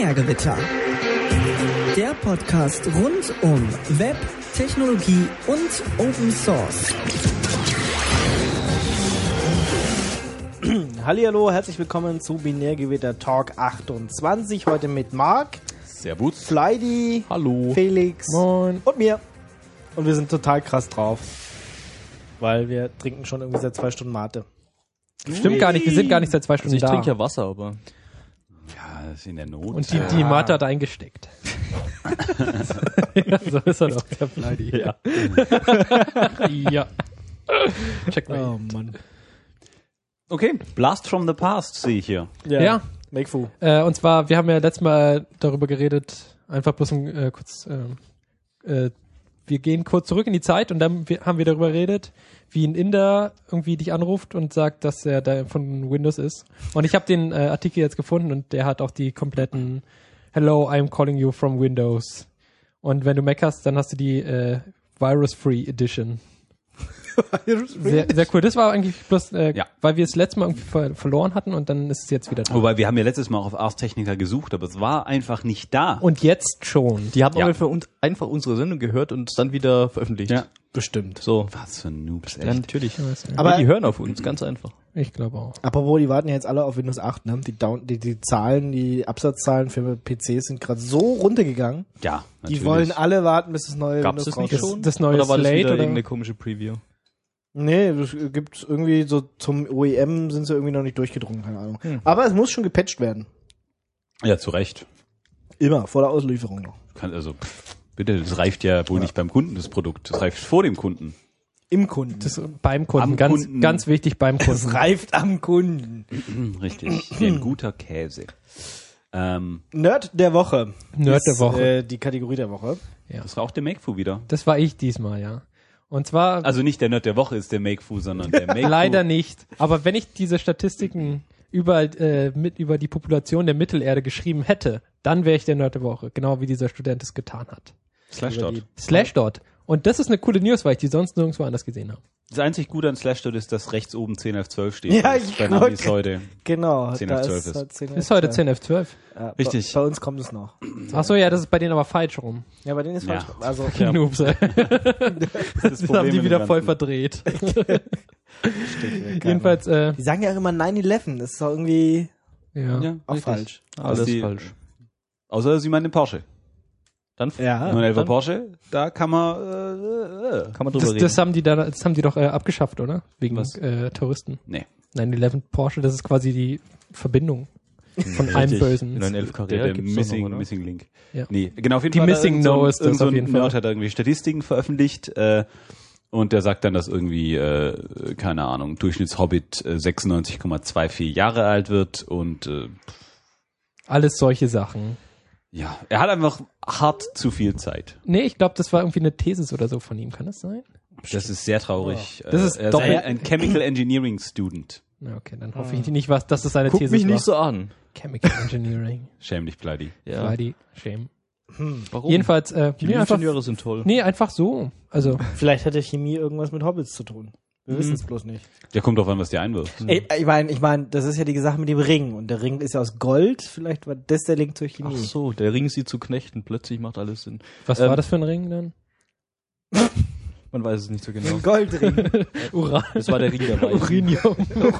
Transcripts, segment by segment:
Binärgewitter. Der Podcast rund um Web, Technologie und Open Source. Hallihallo, herzlich willkommen zu Binärgewitter Talk 28. Heute mit Marc, Servus, Fleidy, hallo, Felix Moin. und mir. Und wir sind total krass drauf, weil wir trinken schon irgendwie seit 2 Stunden Mate. Stimmt gar nicht, wir sind gar nicht seit 2 Stunden ich da. trinke ja Wasser, aber ja, das ist in der Not. Und die Mate hat eingesteckt. Ja, so ist er doch, der Fleidy. Ja. Ja. Check mal. Oh Mann. Okay, Blast from the Past sehe ich hier. Ja. Make Fu. Und zwar, wir haben ja letztes Mal darüber geredet, einfach bloß kurz, wir gehen kurz zurück in die Zeit und dann haben wir darüber geredet, wie ein Inder irgendwie dich anruft und sagt, dass er da von Windows ist. Und ich habe den Artikel jetzt gefunden und der hat auch die kompletten Hello, I'm calling you from Windows. Und wenn du Mac hast, dann hast du die Virus-Free Edition. Sehr, sehr cool. Das war eigentlich bloß, weil wir es letztes Mal irgendwie verloren hatten und dann ist es jetzt wieder da. Wobei, wir haben ja letztes Mal auch auf Ars Technica gesucht, aber es war einfach nicht da. Und jetzt schon. Die haben Ja. aber für uns einfach unsere Sendung gehört und dann wieder veröffentlicht. Ja, Bestimmt. So. was für ein Noobs, Ja, echt. natürlich. Aber- Aber die hören auf uns, ganz einfach. Ich glaube auch. Apropos, die warten ja jetzt alle auf Windows 8, ne? Die Zahlen, die Absatzzahlen für PCs sind gerade so runtergegangen. Ja, natürlich. Die wollen alle warten, bis das neue Gab's Windows das nicht raus ist. schon? Das neue Oder war das Slate wieder oder? irgendeine komische Preview? Nee, das gibt's irgendwie so zum OEM sind sie irgendwie noch nicht durchgedrungen, keine Ahnung. Aber es muss schon gepatcht werden. Ja, zu Recht. Immer, vor der Auslieferung noch. Bitte, das reift ja wohl nicht beim Kunden, das Produkt. Das reift vor dem Kunden. Im Kunden. Das beim Kunden. Am Ganz, Kunden. ganz wichtig beim Kunden. Es reift am Kunden. Richtig. Wie ein guter Käse. Nerd der Woche. Nerd der ist, Woche. Die Kategorie der Woche. Das war auch der Make-Fu wieder. Das war ich diesmal, ja. Und zwar Also nicht der Nerd der Woche ist der Make-Fu, sondern der Make-Fu. leider nicht. Aber wenn ich diese Statistiken über die Population der Mittelerde geschrieben hätte, dann wäre ich der Nerd der Woche. Genau wie dieser Student es getan hat. Slashdot. Slashdot. Und das ist eine coole News, weil ich die sonst nirgendwo anders gesehen habe. Das einzig Gute an Slashdot ist, dass rechts oben 10F12 steht. Ja, Das ist ich bei wollte- Navis heute. Genau. 10 da auf 12 ist ist. halt 10 Ist heute 10F12. Ja, Richtig. Bei uns kommt es noch. Ach so, ja, das ist bei denen aber falsch rum. Ja, bei denen ist Ja. falsch. Also, Ja. Noobs. Das, Das haben die wieder voll verdreht. Jedenfalls, die sagen ja auch immer 9/11. Das ist doch irgendwie ja. Ja, auch richtig. falsch. Alles die- falsch. Außer sie meinen den Porsche. Dann Ja. 911 dann- Porsche, da kann man kann man drüber reden. Das haben die doch abgeschafft, oder? Wegen Was? Terroristen. Nee. 9/11 Porsche, das ist quasi die Verbindung von allem Richtig. Bösen. 911 Der Carrera gibt's doch noch, oder? Missing Link. Ja. Nee, genau, auf jeden Die Fall. Missing No ist das irgend so auf ein jeden Fall. Nerd hat irgendwie Statistiken veröffentlicht und der sagt dann, dass irgendwie, keine Ahnung, Durchschnittshobbit 96,24 Jahre alt wird und Alles solche Sachen. ja, er hat einfach hart zu viel Zeit. Nee, ich glaube, das war irgendwie eine Thesis oder so von ihm. Kann das sein? Das ist sehr traurig. Das ist er doch- ein Chemical Engineering Student. Na, okay, dann hoffe ich nicht, dass das seine Guck Thesis mich war. nicht so an. Chemical Engineering. Schäm dich, Pleidi. Ja. Bloody shame. Warum? Jedenfalls, Die nee, einfach, Ingenieure sind toll. nee, einfach so. Also, Vielleicht hat der Chemie irgendwas mit Hobbits zu tun. Wir wissen es bloß nicht. Der kommt drauf an, was dir einwirft. Ey, ich meine, das ist ja die Sache mit dem Ring. Und der Ring ist ja aus Gold. Vielleicht war das der Link zur Chemie. Ach so, der Ring sie zu knechten, plötzlich macht alles Sinn. was war das für ein Ring dann? Man weiß es nicht so genau. Ein Goldring. Uran. Das war der Ring der Weisen. Urinium.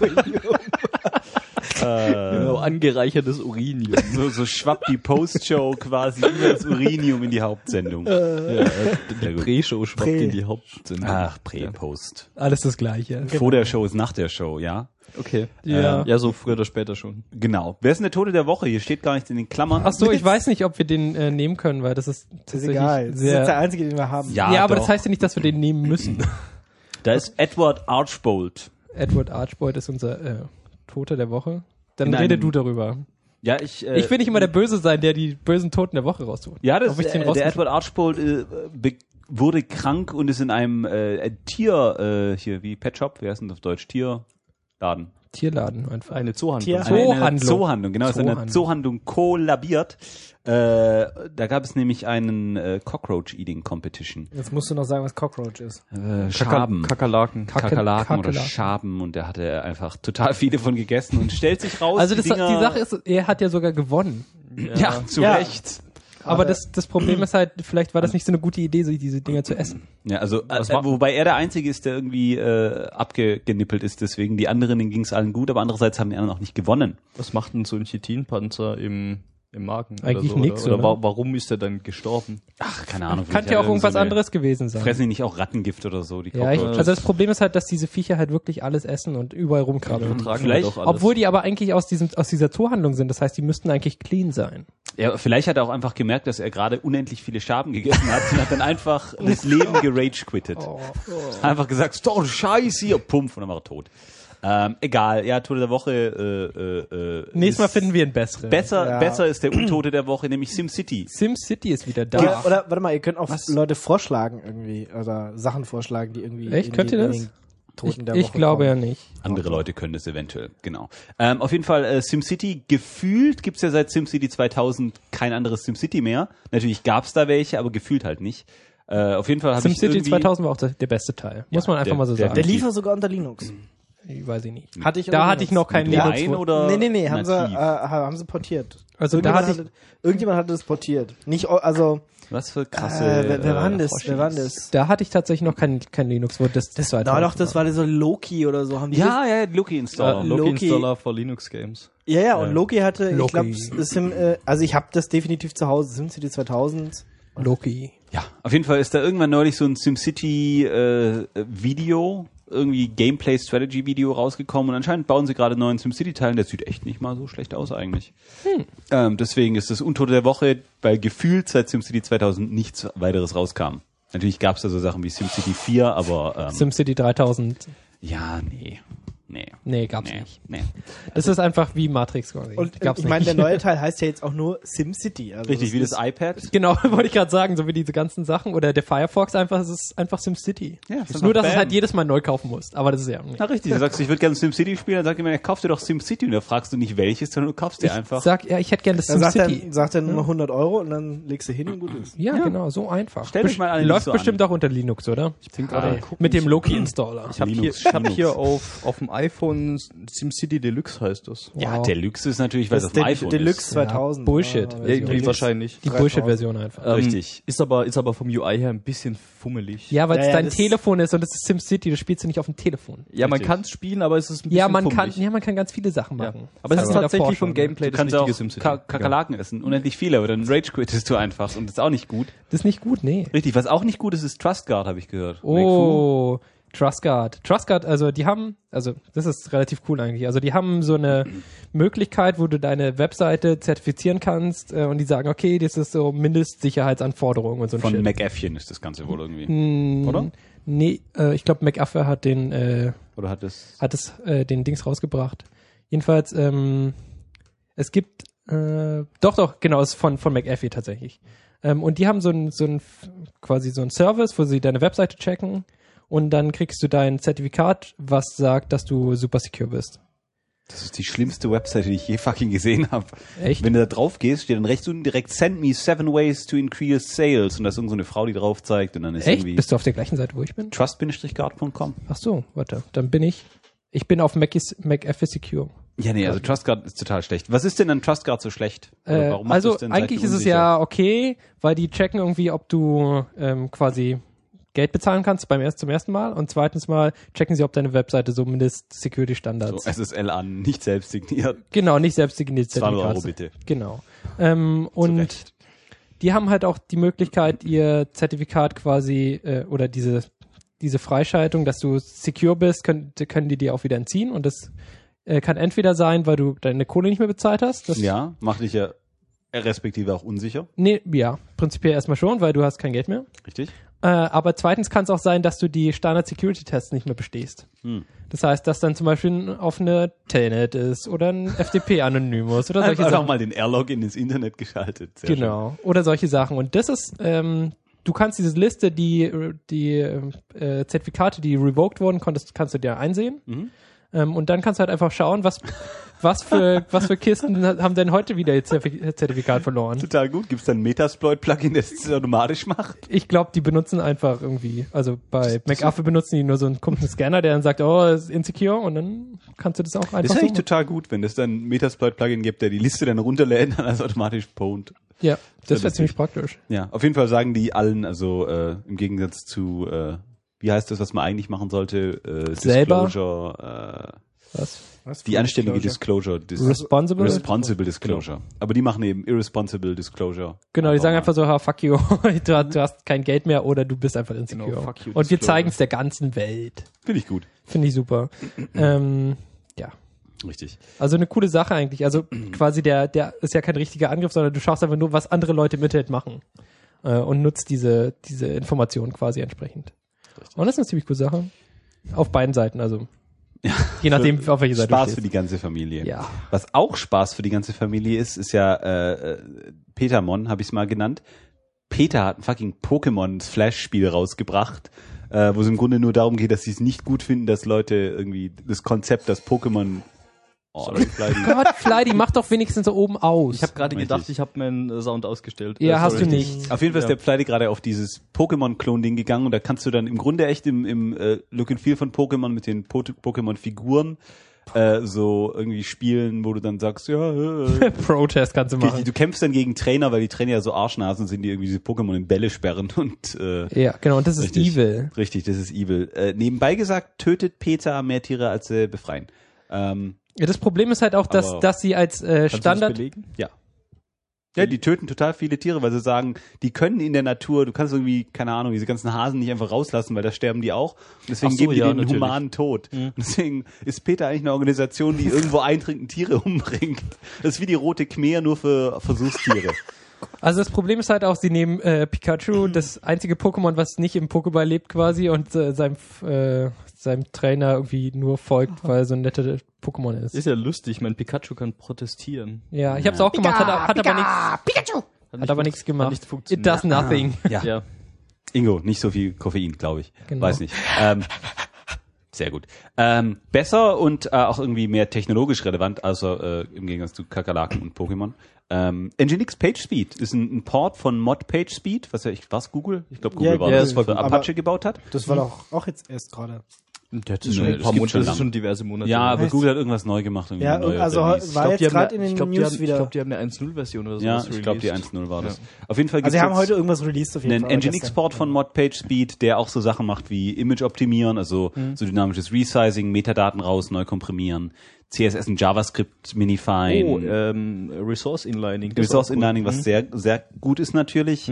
Genau, angereichertes Urinium. So schwappt die Postshow quasi über das Urinium in die Hauptsendung. Ja, die gut. Pre-Show schwappt Prä. in die Hauptsendung. Ach, Prä-Post. Alles das Gleiche. Vor der Show ist nach der Show, ja? Okay. Ja. Ja, so früher oder später schon. Genau. Wer ist denn der Tote der Woche? Hier steht gar nichts in den Klammern. Ach so, ich weiß nicht, ob wir den nehmen können, weil das ist Ist tatsächlich egal. Das ist sehr... der einzige, den wir haben. Ja, ja, aber doch. das heißt ja nicht, dass wir den nehmen müssen. Da ist Edward Archbold. Edward Archbold ist unser Tote der Woche. Dann In rede einem- du darüber. Ja, ich Ich will nicht immer der Böse sein, der die bösen Toten der Woche raussucht. Ja, das Ob ich den der rausgesucht- Edward Archbold wurde krank und ist in einem Tier, hier wie Pet Shop, wie heißt denn das auf Deutsch? Tierladen. Tierladen einfach. Eine Zoohandlung. Tier- Eine Zoohandlung. Zoohandlung, genau, ist eine Zoohandlung. Zoohandlung kollabiert. Da gab es nämlich einen Cockroach Eating Competition. Jetzt musst du noch sagen, was Cockroach ist. Schaben. Kakerlaken. Kakerlaken oder Kakerlaken. Schaben und der hatte einfach total viele von gegessen und stellt sich raus, Also die die Dinger, Sache ist, er hat ja sogar gewonnen. Ja, zu Ja. Recht. Aber das Problem ist halt, vielleicht war das nicht so eine gute Idee, sich diese Dinger zu essen. Ja, also wobei er der Einzige ist, der irgendwie abgenippelt ist, deswegen die anderen, denen ging es allen gut, aber andererseits haben die anderen auch nicht gewonnen. Was macht denn so ein Chitinpanzer im Magen? Eigentlich oder so, nix, oder? oder? Warum ist er dann gestorben? Ach, keine Ahnung. Kann ja auch irgendwas anderes gewesen sein. Fressen die nicht auch Rattengift oder so? Die Ja, Cockroaches? also das Problem ist halt, dass diese Viecher halt wirklich alles essen und überall rumkrabbeln. Tragen vielleicht- wir doch alles. Obwohl die aber eigentlich aus dieser Zoohandlung sind. Das heißt, die müssten eigentlich clean sein. Ja, vielleicht hat er auch einfach gemerkt, dass er gerade unendlich viele Schaben gegessen hat und hat dann einfach das Leben gerage-quittet. Einfach gesagt, ist doch scheiße hier, pumpf, und dann war er tot. Egal, ja, Tote der Woche. Nächstes Mal ist finden wir einen besseren. Besser ist der Untote der Woche, nämlich SimCity. SimCity ist wieder da. Oder warte mal, ihr könnt auch Leute vorschlagen irgendwie, oder Sachen vorschlagen, die irgendwie Echt? in Könnt ihr in das? den Toten der Woche Ich glaube ja kommen. nicht. Andere Leute können das eventuell, genau. Auf jeden Fall SimCity, gefühlt gibt's ja seit SimCity 2000 kein anderes SimCity mehr. Natürlich gab's da welche, aber gefühlt halt nicht. Auf jeden Fall habe ich SimCity irgendwie... 2000 war auch der beste Teil. Muss man einfach der- mal so der- sagen. Der lief ja sogar unter Linux. Ich weiß ich nicht. Hatte ich Da unter hatte ich noch keinen Klein Linux. oder Nee, haben nativ? sie portiert. Also da hatte Irgendjemand hatte das portiert. Nicht, also, Was für krasse... wer war denn das? Hoshis. Wer war denn das? Da hatte ich tatsächlich noch kein Linux, wo das Na doch, das war so Loki oder so. Haben die Ja, Loki-Installer. Loki- Loki-Installer for Linux Games. Ja, und Loki hatte, ich Loki. glaube, also ich habe das definitiv zu Hause, SimCity 2000. Loki. Ja, auf jeden Fall ist da irgendwann neulich so ein SimCity-Video, irgendwie Gameplay-Strategy-Video rausgekommen und anscheinend bauen sie gerade einen neuen SimCity-Teil und der sieht echt nicht mal so schlecht aus eigentlich. Deswegen ist das Untote der Woche, weil gefühlt seit SimCity 2000 nichts weiteres rauskam. Natürlich gab es da so Sachen wie SimCity 4, aber SimCity 3000. ja, nee. Nee, gab's nicht. Nee. Das ist einfach wie Matrix quasi. Und Gab's ich meine, der nicht. neue Teil heißt ja jetzt auch nur SimCity. Also Richtig, wie das iPad. Genau, wollte ich gerade sagen, so wie diese ganzen Sachen. Oder der Firefox einfach, es ist einfach SimCity. Ja, Ist ist nur, einfach dass es Bam. halt jedes Mal neu kaufen musst. Aber das ist ja nicht. Na richtig, du sagst, ich würde gerne SimCity spielen, dann sagt jemand, ja, kauf dir doch SimCity und da fragst du nicht welches, sondern du kaufst dir einfach. Sag, ja, ich hätte gerne das Dann SimCity. sagt er nur 100 Euro und dann legst du hin und gut ist. Ja, genau, so einfach. Stell dich mal alle Läuft nicht so bestimmt an. auch unter Linux, oder? Ich bin gerade Mit dem Loki-Installer. Ich habe Linux, hier, Linux. auf dem iPhone SimCity Deluxe heißt das. Ja, Wow. Deluxe ist natürlich, weil Das es ist auf dem iPhone Deluxe ist. 2000. Bullshit. Ja, Ja, Version. Irgendwie wahrscheinlich. Die Bullshit-Version einfach. Richtig. Ist aber vom UI her ein bisschen fummelig. Ja, weil es Ja, ja, dein das- Telefon ist und es ist SimCity, das spielst du nicht auf dem Telefon. Ja, man Richtig. kann es spielen, aber es ist ein bisschen Ja, man fummelig. kann ganz viele Sachen machen. Aber es ist Das tatsächlich davor vom schon. Gameplay Du das kannst richtige auch SimCity. Kakerlaken essen, unendlich viele, aber dann rage-quittest du einfach und das ist auch nicht gut. Das ist nicht gut, nee. Richtig, was auch nicht gut ist, ist Trustguard, habe ich gehört. Oh, Trustguard. Trustguard, also das ist relativ cool eigentlich. Also die haben so eine Möglichkeit, wo du deine Webseite zertifizieren kannst und die sagen, okay, das ist so Mindestsicherheitsanforderungen und so ein Von Shit. McAfee ist das Ganze wohl irgendwie. Oder? Nee, ich glaube McAfee hat den Oder hat das... den Dings rausgebracht. Jedenfalls, es gibt doch, genau, es ist von McAfee tatsächlich. Und die haben quasi so ein Service, wo sie deine Webseite checken und dann kriegst du dein Zertifikat, was sagt, dass du super secure bist. Das ist die schlimmste Webseite, die ich je fucking gesehen habe. Echt? Wenn du da drauf gehst, steht dann rechts unten direkt Send me 7 ways to increase sales und da ist irgend so eine Frau, die drauf zeigt und dann ist Echt? irgendwie Bist du auf der gleichen Seite, wo ich bin? trust-guard.com. Ach so, warte, dann bin ich auf McAfee Secure. Ja, nee, also Trustguard ist total schlecht. Was ist denn an Trustguard so schlecht? Oder warum macht Also das denn Seiten eigentlich ist es unsicher? ja okay, weil die checken irgendwie, ob du quasi Geld bezahlen kannst zum ersten Mal und zweitens mal checken sie, ob deine Webseite so Mindest-Security-Standards. so SSL an, nicht selbst signiert. Genau, nicht selbst signiert 200 Euro bitte. Genau. Und Recht. die haben halt auch die Möglichkeit, ihr Zertifikat quasi oder diese Freischaltung, dass du secure bist, können die dir auch wieder entziehen und das kann entweder sein, weil du deine Kohle nicht mehr bezahlt hast. Das, Ja, macht dich ja respektive auch unsicher. Nee, ja, prinzipiell erstmal schon, weil du hast kein Geld mehr. Richtig? Aber zweitens kann es auch sein, dass du die Standard-Security-Tests nicht mehr bestehst. Das heißt, dass dann zum Beispiel ein offener Telnet ist oder ein FTP-Anonymous oder solche Einfach Sachen. mal den R-Login ins Internet geschaltet. Sehr Genau. Oder solche Sachen. Und das ist, du kannst diese Liste, die Zertifikate, die revoked wurden, kannst du dir einsehen. Und dann kannst du halt einfach schauen, was für Kisten haben denn heute wieder ihr Zertifikat verloren. Total gut. Gibt es dann ein Metasploit-Plugin, das es automatisch macht? Ich glaube, die benutzen einfach irgendwie, also bei McAfee benutzen die nur so einen komischen Scanner, der dann sagt, oh, das ist insecure, und dann kannst du das auch einfach Das ist eigentlich so total gut, wenn es dann ein Metasploit-Plugin gibt, der die Liste dann runterlädt und dann alles automatisch pwned. Ja, das wäre lustig. ziemlich praktisch. Ja, auf jeden Fall sagen die allen, also im Gegensatz zu, wie heißt das, was man eigentlich machen sollte? Selber? Disclosure, Was die für anständige Disclosure? Disclosure. Responsible? Responsible Disclosure. Aber die machen eben Irresponsible Disclosure. Genau, die sagen mal. einfach so, fuck you, du hast kein Geld mehr oder du bist einfach insecure. Genau, fuck you, und wir Disclosure. zeigen es der ganzen Welt. Finde ich gut. Finde ich super. Ja. Richtig. Also eine coole Sache eigentlich. Also quasi der ist ja kein richtiger Angriff, sondern du schaust einfach nur, was andere Leute im Internet machen. Und nutzt diese Informationen quasi entsprechend. Richtig. Und das ist eine ziemlich coole Sache. Auf beiden Seiten, also je nachdem, auf welche Seite Spaß du für stehst. die ganze Familie. Ja. Was auch Spaß für die ganze Familie ist ja Petermon, habe ich es mal genannt. Peter hat ein fucking Pokémon-Flash-Spiel rausgebracht, wo es im Grunde nur darum geht, dass sie es nicht gut finden, dass Leute irgendwie das Konzept, das Pokémon... Oh, Gott, Fly, mach doch wenigstens so oben aus. Ich habe gerade Richtig. gedacht, ich habe meinen Sound ausgestellt. Ja, hast sorry. du nicht. Auf jeden Fall ist Ja. der Pleite gerade auf dieses Pokémon-Klon-Ding gegangen und da kannst du dann im Grunde echt im Look and Feel von Pokémon mit den Pokémon-Figuren so irgendwie spielen, wo du dann sagst, ja, Protest kannst du machen. du kämpfst dann gegen Trainer, weil die Trainer ja so Arschnasen sind, die irgendwie diese Pokémon in Bälle sperren und Ja, genau, und das ist richtig. evil. Richtig, das ist evil. Nebenbei gesagt, tötet Peter mehr Tiere, als sie befreien. Ja, das Problem ist halt auch, Aber dass sie als Kannst du das Standard... belegen? Ja. Ja, die töten total viele Tiere, weil sie sagen, die können in der Natur, du kannst irgendwie, keine Ahnung, diese ganzen Hasen nicht einfach rauslassen, weil da sterben die auch. Und deswegen Ach so, geben die ja, den natürlich. humanen Tod. Und deswegen ist Peter eigentlich eine Organisation, die irgendwo eindringend Tiere umbringt. Das ist wie die Rote Khmer, nur für Versuchstiere. Also das Problem ist halt auch, sie nehmen Pikachu, das einzige Pokémon, was nicht im Pokéball lebt quasi, und seinem Trainer irgendwie nur folgt, weil er so ein netter Pokémon ist. Ist ja lustig, mein Pikachu kann protestieren. Ja, ich hab's auch gemacht, hat aber nichts gemacht. nicht It funktioniert. does nothing. Ja. Ingo, nicht so viel Koffein, glaube ich. Genau. Weiß nicht. Sehr gut. Besser und auch irgendwie mehr technologisch relevant, also im Gegensatz zu Kakerlaken und Pokémon. Nginx PageSpeed ist ein Port von Mod PageSpeed, was Google? Ich glaube, Google Ja, war ja, das, das für war- Apache aber- gebaut hat. Das war doch auch jetzt erst gerade. Das ist schon Nee, ein das paar gibt's Monate, schon das ist lang. schon diverse Monate. Ja, aber heißt- Google hat irgendwas neu gemacht. irgendwie Ja, ein neuer also Release. war jetzt gerade in den News wieder. Ich glaube, die haben eine 1.0-Version oder so. Ja, ich glaube, die 1.0 war das. Auf jeden Fall Also sie haben gibt's heute irgendwas released auf jeden einen Fall. aber Nginx-Port gestern. von Mod PageSpeed, der auch so Sachen macht wie Image optimieren, also so dynamisches Resizing, Metadaten raus, neu komprimieren, CSS und JavaScript minifying. Oh, Resource Inlining. Das ist Resource auch cool. Inlining, was sehr, sehr gut ist natürlich.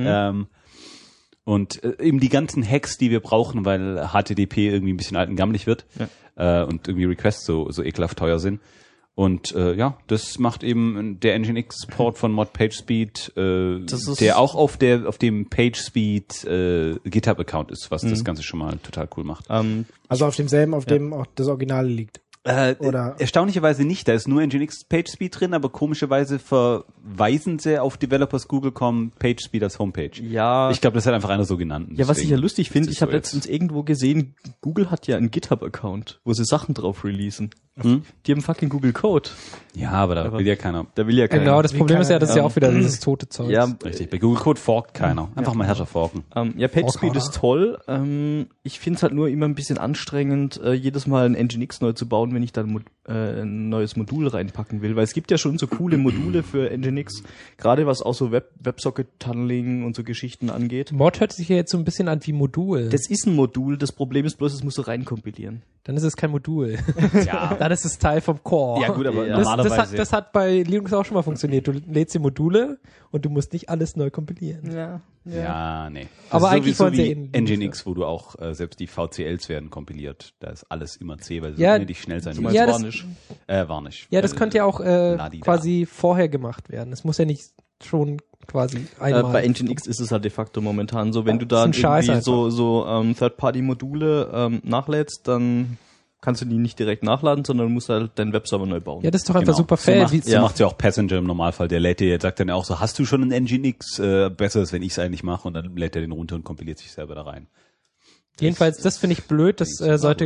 Und eben die ganzen Hacks, die wir brauchen, weil HTTP irgendwie ein bisschen alt und gammelig wird und irgendwie Requests so ekelhaft teuer sind. Und ja, das macht eben der Nginx-Port von Mod PageSpeed, ist- der auch auf dem PageSpeed GitHub-Account ist, was das Ganze schon mal total cool macht. Also auf demselben, auf dem auch das Original liegt. Oder- Erstaunlicherweise nicht, da ist nur Nginx PageSpeed drin, aber komischerweise verweisen sie auf Developers Google.com PageSpeed als Homepage. Ja. Ich glaube, das hat einfach einer so genannt. Ja, was ich ja Deswegen lustig ist finde, das ich habe so jetzt. letztens irgendwo gesehen, Google hat ja einen GitHub-Account, wo sie Sachen drauf releasen. Die haben fucking Google Code. Ja, aber da will ja keiner. Da will ja keiner. Genau, das Problem ist ja, das ist ja auch wieder Ja. dieses tote Zeug. Ja, Richtig, bei Google Code forkt keiner. Einfach mal härter forken. ja, PageSpeed Auch ist toll. Ich finde es halt nur immer ein bisschen anstrengend, jedes Mal ein Nginx neu zu bauen, wenn ich dann ein neues Modul reinpacken will. Weil es gibt ja schon so coole Module für Nginx, gerade was auch so WebSocket-Tunneling und so Geschichten angeht. Mod hört sich ja jetzt so ein bisschen an wie Modul. Das ist ein Modul, das Problem ist bloß, es musst du reinkompilieren. Dann ist es kein Modul. Ja. Dann ist es Teil vom Core. Ja gut, aber Ja. normalerweise. Das hat bei Linux auch schon mal funktioniert. Du lädst die Module und du musst nicht alles neu kompilieren. ja, nee. Aber ist eigentlich sowieso wollen sie wie in Linux, Nginx, wo du auch selbst die VCLs werden kompiliert. Da ist alles immer C, weil sie Ja, unendlich schnell sein Du müssen. meinst Ja, das- Varnish. Varnish. Ja, das könnte ja auch Ladida. quasi vorher gemacht werden. Es muss ja nicht schon quasi einmal. Bei Nginx ist es halt de facto momentan so, wenn du Das da ist ein Scheiß irgendwie so Third-Party-Module nachlädst, dann kannst du die nicht direkt nachladen, sondern du musst halt deinen Webserver neu bauen. Ja, das ist doch einfach Genau. super So fair. macht, Wie- so macht's ja auch Passenger im Normalfall. Der lädt dir, sagt dann auch so, hast du schon einen Nginx? Besser ist, wenn ich es eigentlich mache, und dann lädt er den runter und kompiliert sich selber da rein. Jedenfalls, das finde ich blöd, das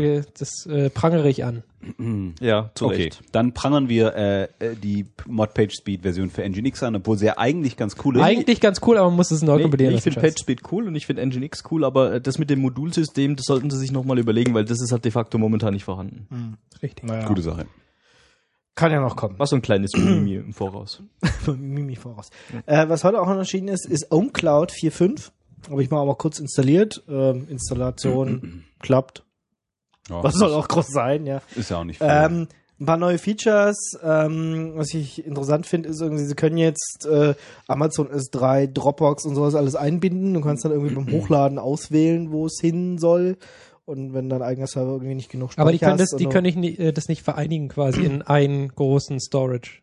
prangere ich an. Ja, zu Okay, Recht. dann prangern wir die Mod-PageSpeed-Version für Nginx an, obwohl sie ja eigentlich ganz cool ist. Eigentlich ganz cool, aber man muss es neu kompilieren. Ich finde PageSpeed cool und ich finde Nginx cool, aber das mit dem Modulsystem, das sollten sie sich nochmal überlegen, weil das ist halt de facto momentan nicht vorhanden. Richtig. Naja. Gute Sache. Kann ja noch kommen. Was so ein kleines Mimi im Voraus. Mimi voraus. Was heute auch noch erschienen ist OwnCloud 4.5. Habe ich mal aber kurz installiert. Installation klappt. Ja, Was soll auch groß sein, ja. Ist ja auch nicht viel. Ein paar neue Features. Was ich interessant finde, ist irgendwie, sie können jetzt Amazon S3, Dropbox und sowas alles einbinden. Du kannst dann irgendwie beim Hochladen auswählen, wo es hin soll. Und wenn dein eigener Server irgendwie nicht genug Speicher Aber die können hast das nicht vereinigen quasi in einen großen Storage.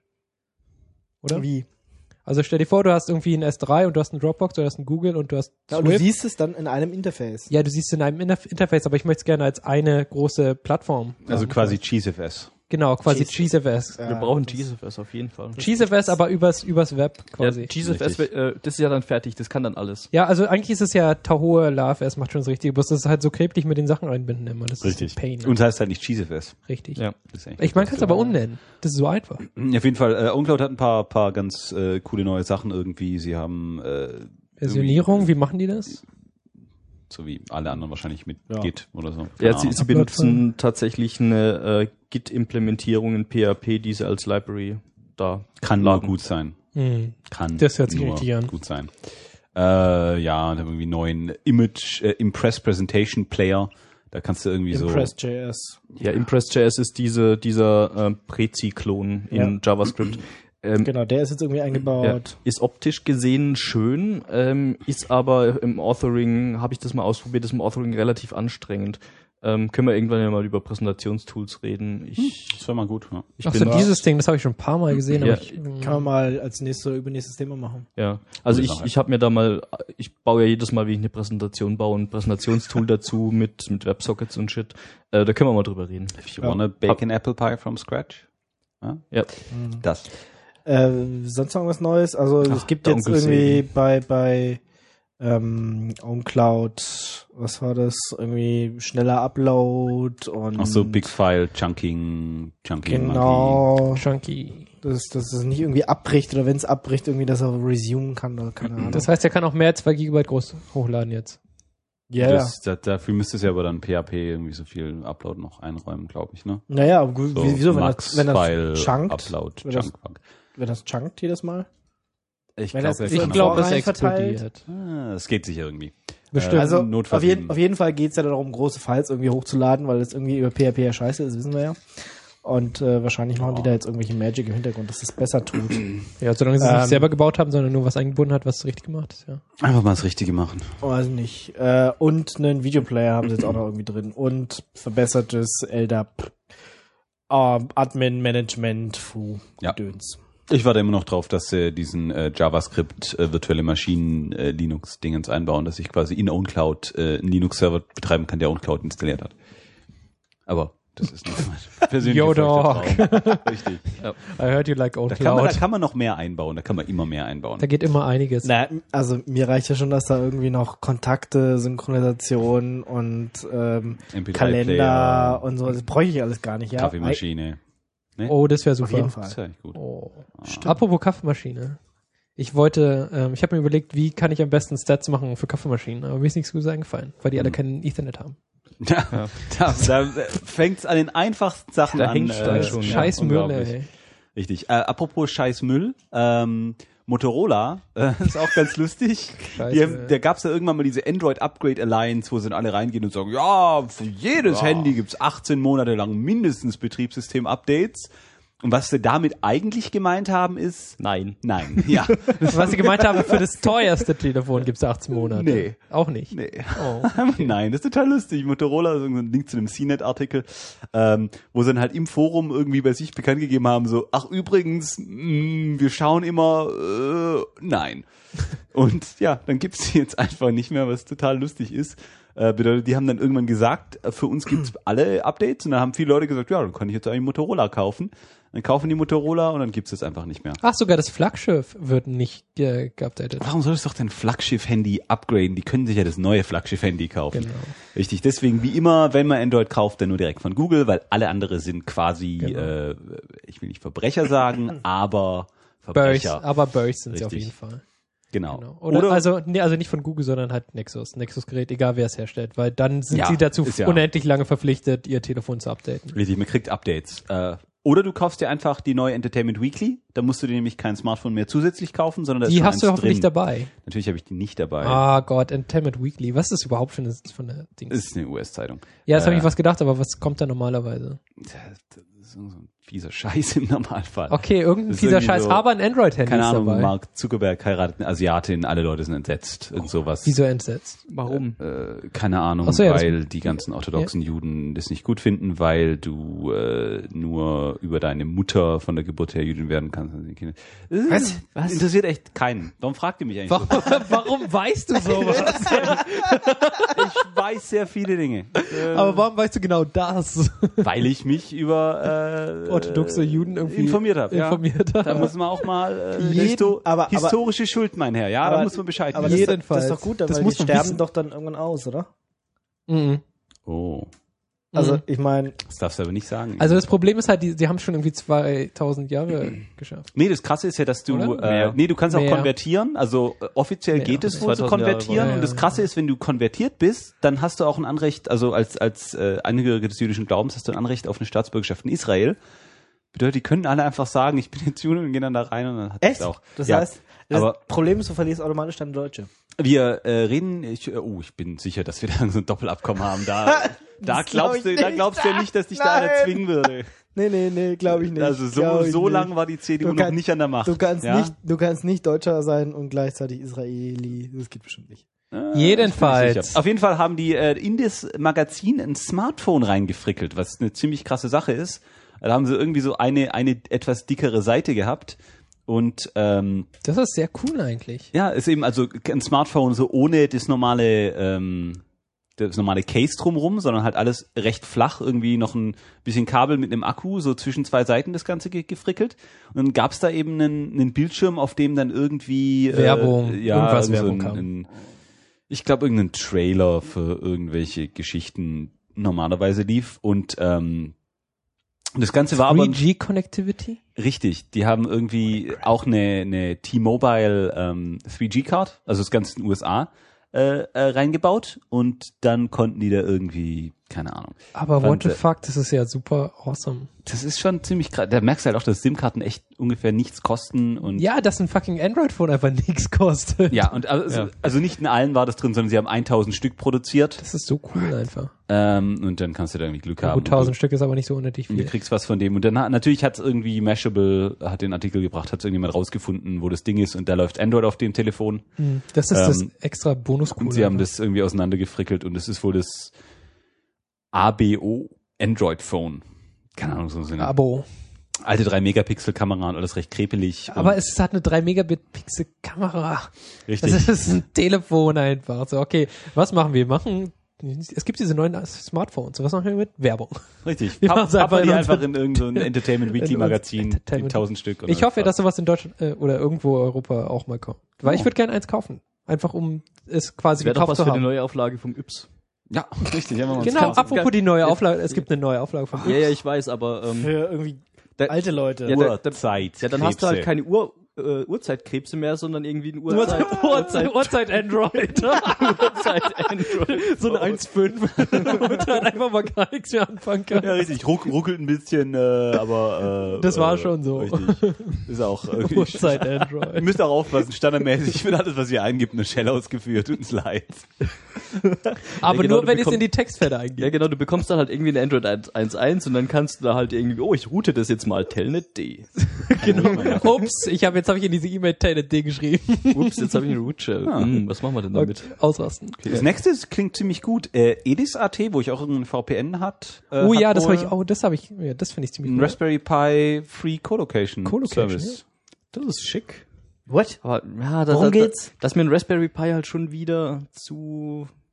Oder? Wie? Also stell dir vor, du hast irgendwie einen S3 und du hast einen Dropbox, du hast einen Google und du hast Ja, und du siehst es dann in einem Interface. Ja, du siehst es in einem Interface, aber ich möchte es gerne als eine große Plattform. Also quasi CheeseFS. Genau, quasi CheeseFS. Wir brauchen GZFS auf jeden Fall. CheeseFS aber übers Web quasi. Ja, GZFS, das ist ja dann fertig, das kann dann alles. Ja, also eigentlich ist es ja Tahoe LaFS, macht schon das Richtige, bloß das ist halt so kreblich mit den Sachen einbinden immer. Das ist ein Pain. Und das heißt halt nicht CheeseFS. Richtig. Ja. Das ist eigentlich Ich meine, kannst es aber umnennen. Das ist so einfach. Auf jeden Fall, OwnCloud hat ein paar ganz coole neue Sachen irgendwie. Sie haben Versionierung, wie machen die das? so wie alle anderen wahrscheinlich mit Git oder so. Ja, Keine Ahnung. sie benutzen tatsächlich eine Git-Implementierung in PHP, die sie als Library da Kann nur laden. gut sein. Kann Das hört sich nur richtig an. gut sein. Ja, und haben irgendwie neuen Impress Presentation Player. Da kannst du irgendwie Impress.js. Ja, Impress.js ist dieser Prezi-Klon in JavaScript. Genau, der ist jetzt irgendwie Ja, eingebaut. ist optisch gesehen schön, ist aber im Authoring, habe ich das mal ausprobiert, ist im Authoring relativ anstrengend. Können wir irgendwann ja mal über Präsentationstools reden. das war mal gut. Ja. Ich So, dieses Ding, das habe ich schon ein paar Mal gesehen, Ja. aber Kann man mal als nächstes oder übernächstes Thema machen. Ja, also Gute Sache. ich habe mir da mal, ich baue ja jedes Mal, wie ich eine Präsentation baue, ein Präsentationstool dazu mit Websockets und Shit. Da können wir mal drüber reden. If you wanna bake an apple pie from scratch. Ja. Das. Sonst noch was Neues? Also es gibt der jetzt Onkel irgendwie bei OwnCloud, was war das? Irgendwie schneller Upload und Ach so, Big File, Chunking Monkey. genau, Chunky. dass es nicht irgendwie abbricht oder wenn es abbricht, irgendwie, dass er resumen kann oder keine Ahnung. Das heißt, er kann auch mehr als 2 GB groß hochladen jetzt. ja. Dafür müsstest du ja aber dann PHP irgendwie so viel Upload noch einräumen, glaube ich, ne? Naja, aber gut, So, wieso, Max wenn File, das chunkt, Upload, wenn das- Chunk. wenn das chunkt jedes Mal? Ich wenn das- glaube, ich Ich kann glaube, es rein verteilt. explodiert. es geht sicher irgendwie. Bestimmt. Also Notfall auf jeden Fall geht's ja darum, große Files irgendwie hochzuladen, weil das irgendwie über PHP ja scheiße ist, wissen wir ja. Und wahrscheinlich machen die da jetzt irgendwelche Magic im Hintergrund, dass das besser tut. Ja, solange sie es nicht selber gebaut haben, sondern nur was eingebunden hat, was richtig gemacht ist, ja. Einfach mal das Richtige machen. Weiß nicht. Und einen Videoplayer haben sie jetzt auch noch irgendwie drin. Und verbessertes LDAP Admin-Management Ja. Döns. Ich warte immer noch drauf, dass sie diesen JavaScript virtuelle Maschinen Linux-Dingens einbauen, dass ich quasi in OwnCloud einen Linux-Server betreiben kann, der OwnCloud installiert hat. Aber das ist nicht mein persönlicher Yo, dog. Traum. Richtig. I heard you like Da OwnCloud. kann man noch mehr einbauen, da kann man immer mehr einbauen. Da geht immer einiges. Na, also mir reicht ja schon, dass da irgendwie noch Kontakte, Synchronisation und MP3 Kalender Player, und so. Das bräuchte ich alles gar nicht. Ja, Kaffeemaschine. Oh, das wäre auf jeden super. Fall. Das ist ja nicht gut. Oh. Apropos Kaffeemaschine. Ich wollte, ich habe mir überlegt, wie kann ich am besten Stats machen für Kaffeemaschinen, aber mir ist nichts Gutes eingefallen, weil die alle keinen Ethernet haben. Ja. Da fängt es an den einfachsten Sachen Da an. hängt's dann schon, Scheiß Müll, unglaublich. ey. Richtig. Apropos Scheiß Müll, Motorola, ist auch ganz lustig. Scheiße. Da gab's ja irgendwann mal diese Android Upgrade Alliance, wo sie dann alle reingehen und sagen, ja, für jedes Handy gibt's 18 Monate lang mindestens Betriebssystem-Updates. Und was sie damit eigentlich gemeint haben ist, Nein. nein, ja. Was sie gemeint haben, für das teuerste Telefon gibt's 18 Monate. Nee. Auch nicht. Nee. Oh. Nein, das ist total lustig. Motorola, so ein Link zu einem CNET-Artikel, wo sie dann halt im Forum irgendwie bei sich bekannt gegeben haben, so, ach übrigens, wir schauen immer, nein. Und ja, dann gibt's die jetzt einfach nicht mehr, was total lustig ist. Bedeutet, die haben dann irgendwann gesagt, für uns gibt's alle Updates. Und dann haben viele Leute gesagt, ja, dann kann ich jetzt eigentlich Motorola kaufen. Dann kaufen die Motorola und dann gibt's es einfach nicht mehr. Ach, sogar das Flaggschiff wird nicht geupdatet. Warum soll es doch dein Flaggschiff-Handy upgraden? Die können sich ja das neue Flaggschiff-Handy kaufen. Genau. Richtig, deswegen wie immer, wenn man Android kauft, dann nur direkt von Google, weil alle andere sind quasi, ich will nicht Verbrecher sagen, aber Verbrecher. Börs sind sie auf Richtig. jeden Fall. Genau. Oder also nicht von Google, sondern halt Nexus-Gerät, egal wer es herstellt, weil dann sind Ja, sie dazu ist ja- unendlich lange verpflichtet, ihr Telefon zu updaten. Richtig, man kriegt Updates. Oder du kaufst dir einfach die neue Entertainment Weekly, da musst du dir nämlich kein Smartphone mehr zusätzlich kaufen, sondern da ist Die schon hast du eins hoffentlich drin. dabei. Natürlich habe ich die nicht dabei. Ah Gott, Entertainment Weekly. Was ist das überhaupt für eine Ding? Das ist eine US-Zeitung. Ja, das habe ich was gedacht, aber was kommt da normalerweise? Das ist so ein fieser Scheiß im Normalfall. Okay, irgendein Das ist fieser irgendwie Scheiß, so- aber ein Android-Handy Keine ist Ahnung, dabei. Mark Zuckerberg heiratet eine Asiatin, alle Leute sind entsetzt, irgend sowas. Wieso entsetzt? Warum? Keine Ahnung, Ach so, ja, weil die ganzen orthodoxen Juden das nicht gut finden, weil du nur über deine Mutter von der Geburt her Jüdin werden kannst. Also die Kinder. Was? Was? Interessiert echt keinen. Warum fragt ihr mich eigentlich so? Warum weißt du sowas? Ich weiß sehr viele Dinge. Aber warum weißt du genau das? Weil ich mich über Orthodoxe Juden irgendwie informiert habe. Ja. Da habe. muss man auch mal Jeden- aber- historische Schuld, mein Herr. Ja, da aber- muss man Bescheid Aber wissen. das, Jedenfalls. das ist doch gut, Das weil muss die man sterben wissen. doch dann irgendwann aus, oder? Mhm. Oh, Also Mhm. ich meine, das darfst du aber nicht sagen. Also das Problem ist halt, sie haben schon irgendwie 2000 Jahre geschafft. Nee, das Krasse ist ja, dass du, Oder? du kannst auch Mehr. konvertieren, also offiziell Mehr. geht es wohl zu 2000 Jahre konvertieren war- und das Krasse ist, wenn du konvertiert bist, dann hast du auch ein Anrecht, also als Angehörige des jüdischen Glaubens hast du ein Anrecht auf eine Staatsbürgerschaft in Israel. Bedeutet, die können alle einfach sagen, ich bin jetzt Jude und gehen dann da rein und dann hat echt? das auch. Das Ja, heißt, das aber Problem ist, du verlierst automatisch deine Deutsche. wir reden, ich bin sicher, dass wir da so ein Doppelabkommen haben. Da glaub ich nicht. glaubst du ja nicht, dass dich da einer Nein. zwingen würde. Nee, glaube ich nicht. Also Glaub ich so nicht. lange war die CDU Du noch kannst- nicht an der Macht. Du kannst, ja? du kannst nicht Deutscher sein und gleichzeitig Israeli. Das geht bestimmt nicht. Jedenfalls. Auf jeden Fall haben die in das Magazin ein Smartphone reingefrickelt, was eine ziemlich krasse Sache ist. Da haben sie irgendwie so eine etwas dickere Seite gehabt und Das ist sehr cool eigentlich. ja, ist eben also ein Smartphone so ohne das normale Case drumrum, sondern halt alles recht flach, irgendwie noch ein bisschen Kabel mit einem Akku, so zwischen zwei Seiten das Ganze gefrickelt. Und dann gab's da eben einen Bildschirm, auf dem dann irgendwie Werbung, irgendwas irgend Werbung ein, ich glaube irgendein Trailer für irgendwelche Geschichten normalerweise lief und das Ganze war aber 3G Connectivity? richtig. Die haben irgendwie auch eine T-Mobile 3G-Card, also das Ganze in den USA reingebaut und dann konnten die da irgendwie, keine Ahnung. Aber what Fand, the fuck, das ist ja super awesome. Das ist schon ziemlich krass. Da merkst du halt auch, dass SIM-Karten echt ungefähr nichts kosten und Ja, dass ein fucking Android-Phone einfach nichts kostet. ja, und also nicht in allen war das drin, sondern sie haben 1000 Stück produziert Das ist so cool einfach. und dann kannst du da irgendwie Glück haben. Gut, 1000 Stück ist aber nicht so unendlich Und du viel. kriegst was von dem. Und dann natürlich hat's irgendwie Mashable, hat den Artikel gebracht, hat irgendjemand rausgefunden, wo das Ding ist und da läuft Android auf dem Telefon. Das ist das extra bonus Und sie haben das irgendwie auseinandergefrickelt und es ist wohl das ABO Android Phone. Keine Ahnung, so eine Abo. alte 3-Megapixel-Kamera und alles recht krepelig. Aber und es hat eine 3 Megapixel Kamera. richtig. Das ist ein Telefon einfach. So, okay, was machen wir? Es gibt diese neuen Smartphones. So, was machen wir mit? Werbung. Richtig. Wir machen's Papa einfach die in einfach unser- in irgendein Entertainment Weekly Magazin, Entertainment. 1000 Stück. Ich hoffe, dass sowas in Deutschland oder irgendwo in Europa auch mal kommt. Weil ich würde gerne eins kaufen. Einfach um es quasi Wäre doch gekauft was zu für die haben. neue Auflage vom Yps. ja, richtig. Ja, Genau, apropos die neue Auflage. Es gibt eine neue Auflage von Ja, ich weiß, aber Für irgendwie Da- alte Leute. Ja, Uhrzeit. ja, dann hast du halt keine Uhrzeitkrebse mehr, sondern irgendwie ein Uhrzeit-Android. Uhrzeit-Android. So ein 1.5, womit man einfach mal gar nichts mehr anfangen kann. Ja, richtig. Ruckelt ein bisschen, aber Das war schon so. Richtig. Ist auch Uhrzeit-Android. Ihr müsst auch aufpassen, standardmäßig wird alles, was ihr eingibt, eine Shell ausgeführt und Slides. Aber Ja, genau, nur, du wenn ich es bekomm- in die Textfelder Ja, eingebe. genau, du bekommst dann halt irgendwie ein Android 1.1 und dann kannst du da halt irgendwie, oh, ich route das jetzt mal, Telnet D. Ups, jetzt habe ich in diese E-Mail Telnet D geschrieben. Ups, jetzt habe ich eine Root-Shell. Was machen wir denn damit? Ausrasten. Das nächste klingt ziemlich gut. Edis.at, wo ich auch irgendeinen VPN hat. Oh hat ja, das wohl das finde ich ziemlich ein cool. Raspberry Pi Free Co-Location Service. Das ist schick. What? Aber, ja, Worum geht's? dass mir ein Raspberry Pi halt schon wieder zu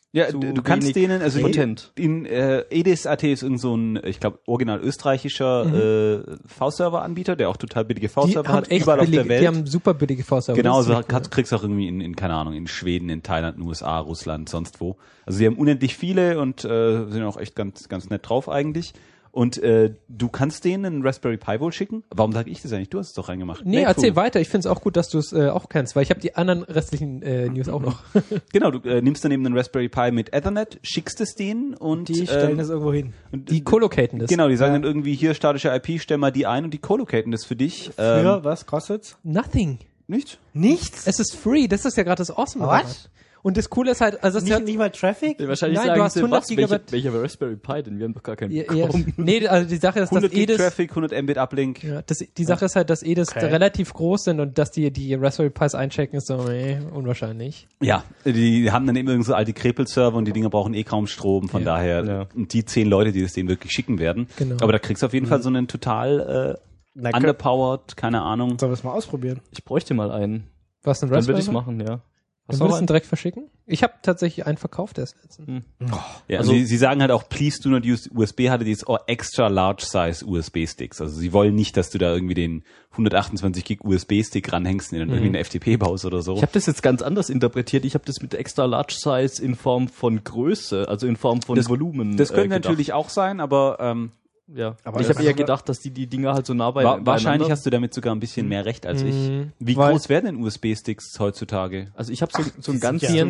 Ja, zu du kannst wenig denen, also potent. Edis.at ist irgend so ein, ich glaube, original österreichischer V-Server-Anbieter, der auch total billige Die V-Server haben hat, echt überall auf billige, der Welt. die haben super billige V-Server. Genau, Das ist so ziemlich cool. kriegst du auch irgendwie in, keine Ahnung, in Schweden, in Thailand, in den USA, Russland, sonst wo. Also sie haben unendlich viele und sind auch echt ganz nett drauf eigentlich. Und du kannst denen einen Raspberry Pi wohl schicken? Warum sage ich das eigentlich? Du hast es doch reingemacht. Nee, cool. erzähl weiter. Ich finde es auch gut, dass du es auch kennst, weil ich habe die anderen restlichen News auch noch. Genau, du nimmst dann eben einen Raspberry Pi mit Ethernet, schickst es denen und Die stellen das irgendwo hin. Die collocaten das. Genau, die sagen dann irgendwie, hier statische IP, stell mal die ein und die collocaten das für dich. Für was kostet's? Nothing. Nicht? Nichts? Es ist free. Das ist ja gerade das Awesome. What? daran. Und das Coole ist halt, also Nicht mal Traffic? Wahrscheinlich Nein, sagen du hast sie, 100 was, Gigabyte. welcher Raspberry Pi denn? Wir haben doch gar keinen ja, bekommen. nee, also die Sache ist, dass 100 Gig Edis, Traffic, 100 Mbit Uplink. ja, die Sache ist halt, dass Edis relativ groß sind und dass die Raspberry Pis einchecken ist so, unwahrscheinlich. Ja, die haben dann eben irgendwie so alte Krepel-Server und die Dinger brauchen eh kaum Strom, von Ja. daher, Ja. und die 10 Leute, die das denen wirklich schicken werden. Genau. Aber da kriegst du auf jeden Fall so einen total underpowered, keine Ahnung. Sollen wir es mal ausprobieren? Ich bräuchte mal einen. Was, ein Dann würde Raspberry? ich es machen, ja. Dann würdest du ihn direkt verschicken? Ich habe tatsächlich einen verkauft erst letztens. Ja, Also- sie sagen halt auch, please do not use USB, hatte dieses extra large size USB-Sticks. Also sie wollen nicht, dass du da irgendwie den 128 Gig USB-Stick ranhängst und den dann irgendwie eine FTP baust oder so. Ich habe das jetzt ganz anders interpretiert. Ich habe das mit extra large size in Form von Größe, also in Form von Volumen. Das könnte gedacht. natürlich auch sein, aber Ja, Aber ich das habe eher ist- gedacht, dass die Dinger halt so nah wahrscheinlich hast du damit sogar ein bisschen mehr Recht als ich. Wie Weil- groß werden denn USB-Sticks heutzutage? Also ich habe so ein sind ganz ja-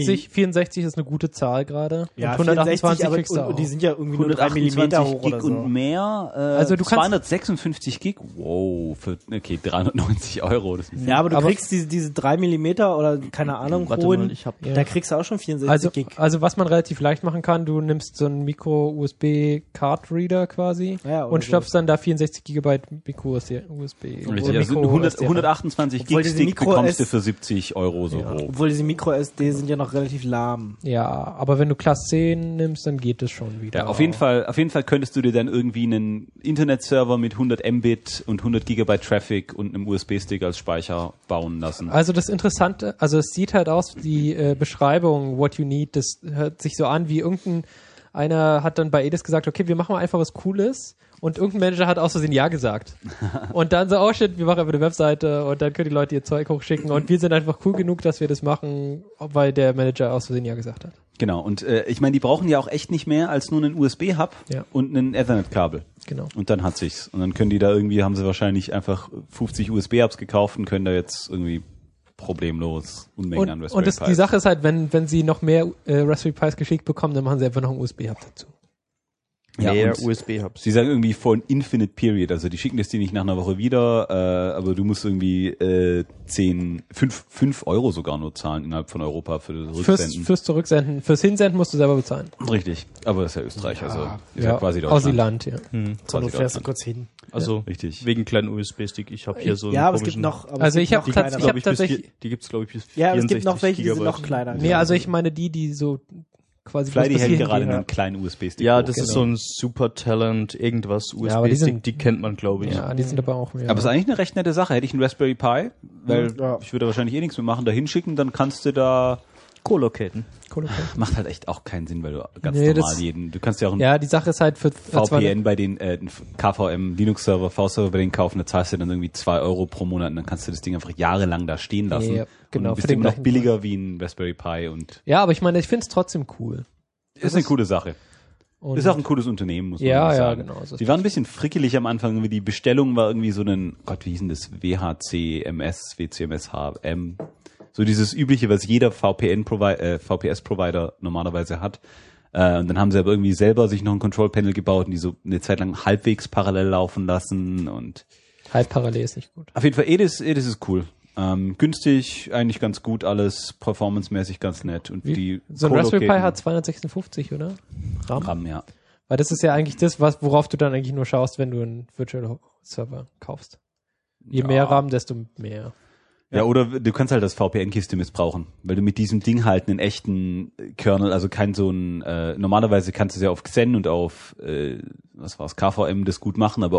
64 ist eine gute Zahl gerade. Ja, und 128 aber, kriegst du auch. und die sind ja irgendwie nur 3 128 Millimeter hoch Gig oder so. und mehr. Also du kannst- 256 Gig. Wow, für 390 €. Das ist Ja, aber du Aber- kriegst diese 3 Millimeter oder keine Ahnung, Warte hohen, mal, ich hab- Ja. da kriegst du auch schon 64 Gig. Also was man relativ leicht machen kann, du nimmst so einen Micro-USB-Card-Reader quasi Ja, oder und so. stopfst dann da 64 Gigabyte Micro-USB. Richtig, also 128 Obwohl Gig diese Stick Micro bekommst du S- für 70 € so hoch. Obwohl diese Micro-SD sind ja noch relativ lahm. Ja, aber wenn du Class 10 nimmst, dann geht es schon wieder. Ja, auf jeden Fall könntest du dir dann irgendwie einen Internetserver mit 100 Mbit und 100 Gigabyte Traffic und einem USB-Stick als Speicher bauen lassen. Also das Interessante, also es sieht halt aus, die Beschreibung, what you need, das hört sich so an wie einer hat dann bei Edis gesagt, okay, wir machen mal einfach was Cooles und irgendein Manager hat aus Versehen Ja gesagt. Und dann so, oh shit, wir machen einfach eine Webseite und dann können die Leute ihr Zeug hochschicken und wir sind einfach cool genug, dass wir das machen, weil der Manager aus Versehen Ja gesagt hat. Genau, und ich meine, die brauchen ja auch echt nicht mehr als nur einen USB-Hub Ja. und ein Ethernet-Kabel. Genau. Und dann hat sich's. Und dann können die da irgendwie, haben sie wahrscheinlich einfach 50 USB-Hubs gekauft und können da jetzt irgendwie problemlos Unmengen an Raspberry Und Pis. die Sache ist halt, wenn sie noch mehr Raspberry Pis geschickt bekommen, dann machen sie einfach noch einen USB-Hub dazu. Ja, mehr und USB-Hubs. sie sagen irgendwie for an infinite period, also die schicken das dir nicht nach einer Woche wieder, aber du musst irgendwie 5 € sogar nur zahlen innerhalb von Europa für das Rücksenden. Fürs Zurücksenden, fürs Hinsenden musst du selber bezahlen. Richtig, aber das ist ja Österreich, also ist Ja, ja quasi Deutschland. Aussiland, ja. So, du Quasi fährst du Deutschland. kurz hin. Also Richtig. wegen kleinen USB-Stick. Ich habe hier so Ja, einen aber es gibt komischen- noch. Aber Also es ich gibt hab noch tats- kleinere. ich hab bis tatsächlich- die gibt's glaube ich bis 64 Ja, aber es gibt noch welche, die sind Gigabyte. noch kleiner. Nee, also ich meine die so quasi Fly, die bis hält hierhin gerade gehen. einen kleinen USB-Stick. Ja, hoch. das ist so ein Super Talent irgendwas Ja, aber die USB-Stick, sind- die kennt man glaube ich. Ja, die sind aber auch mehr. Aber es ist eigentlich eine recht nette Sache. Hätte ich einen Raspberry Pi, weil Ja. ich würde wahrscheinlich eh nichts mehr machen, da hinschicken, dann kannst du da, Co-Locaten. macht halt echt auch keinen Sinn, weil du ganz Nee, normal das- du kannst ja auch einen Ja, die Sache ist halt für VPN bei den einen KVM Linux-Server, V-Server bei denen kaufen, da zahlst du dann irgendwie 2 € pro Monat und dann kannst du das Ding einfach jahrelang da stehen lassen. Ja, genau, Und für bist den immer noch gleichen billiger wie ein Raspberry Pi und Ja, aber ich meine, ich finde es trotzdem cool. ist eine coole Sache. Und Ist auch ein cooles Unternehmen, muss man Ja, wirklich ja, sagen. genau, so Die waren ein bisschen frickelig am Anfang, irgendwie die Bestellung war irgendwie so ein, Gott, wie hieß denn das? WHCMS, WCMS-HM. So dieses übliche, was jeder VPS-Provider normalerweise hat. Und dann haben sie aber irgendwie selber sich noch ein Control-Panel gebaut und die so eine Zeit lang halbwegs parallel laufen lassen und halb parallel ist nicht gut. auf jeden Fall, Edis ist cool. Günstig, eigentlich ganz gut alles, performancemäßig ganz nett und die So ein Raspberry Pi Co-Locaten- hat 256, oder? RAM, ja. Weil das ist ja eigentlich das, worauf du dann eigentlich nur schaust, wenn du einen Virtual Server kaufst. Je Ja. mehr RAM, desto mehr. Ja, oder du kannst halt das VPN-Kiste missbrauchen, weil du mit diesem Ding halt einen echten Kernel, also kein so ein, normalerweise kannst du es ja auf Xen und auf, KVM das gut machen, aber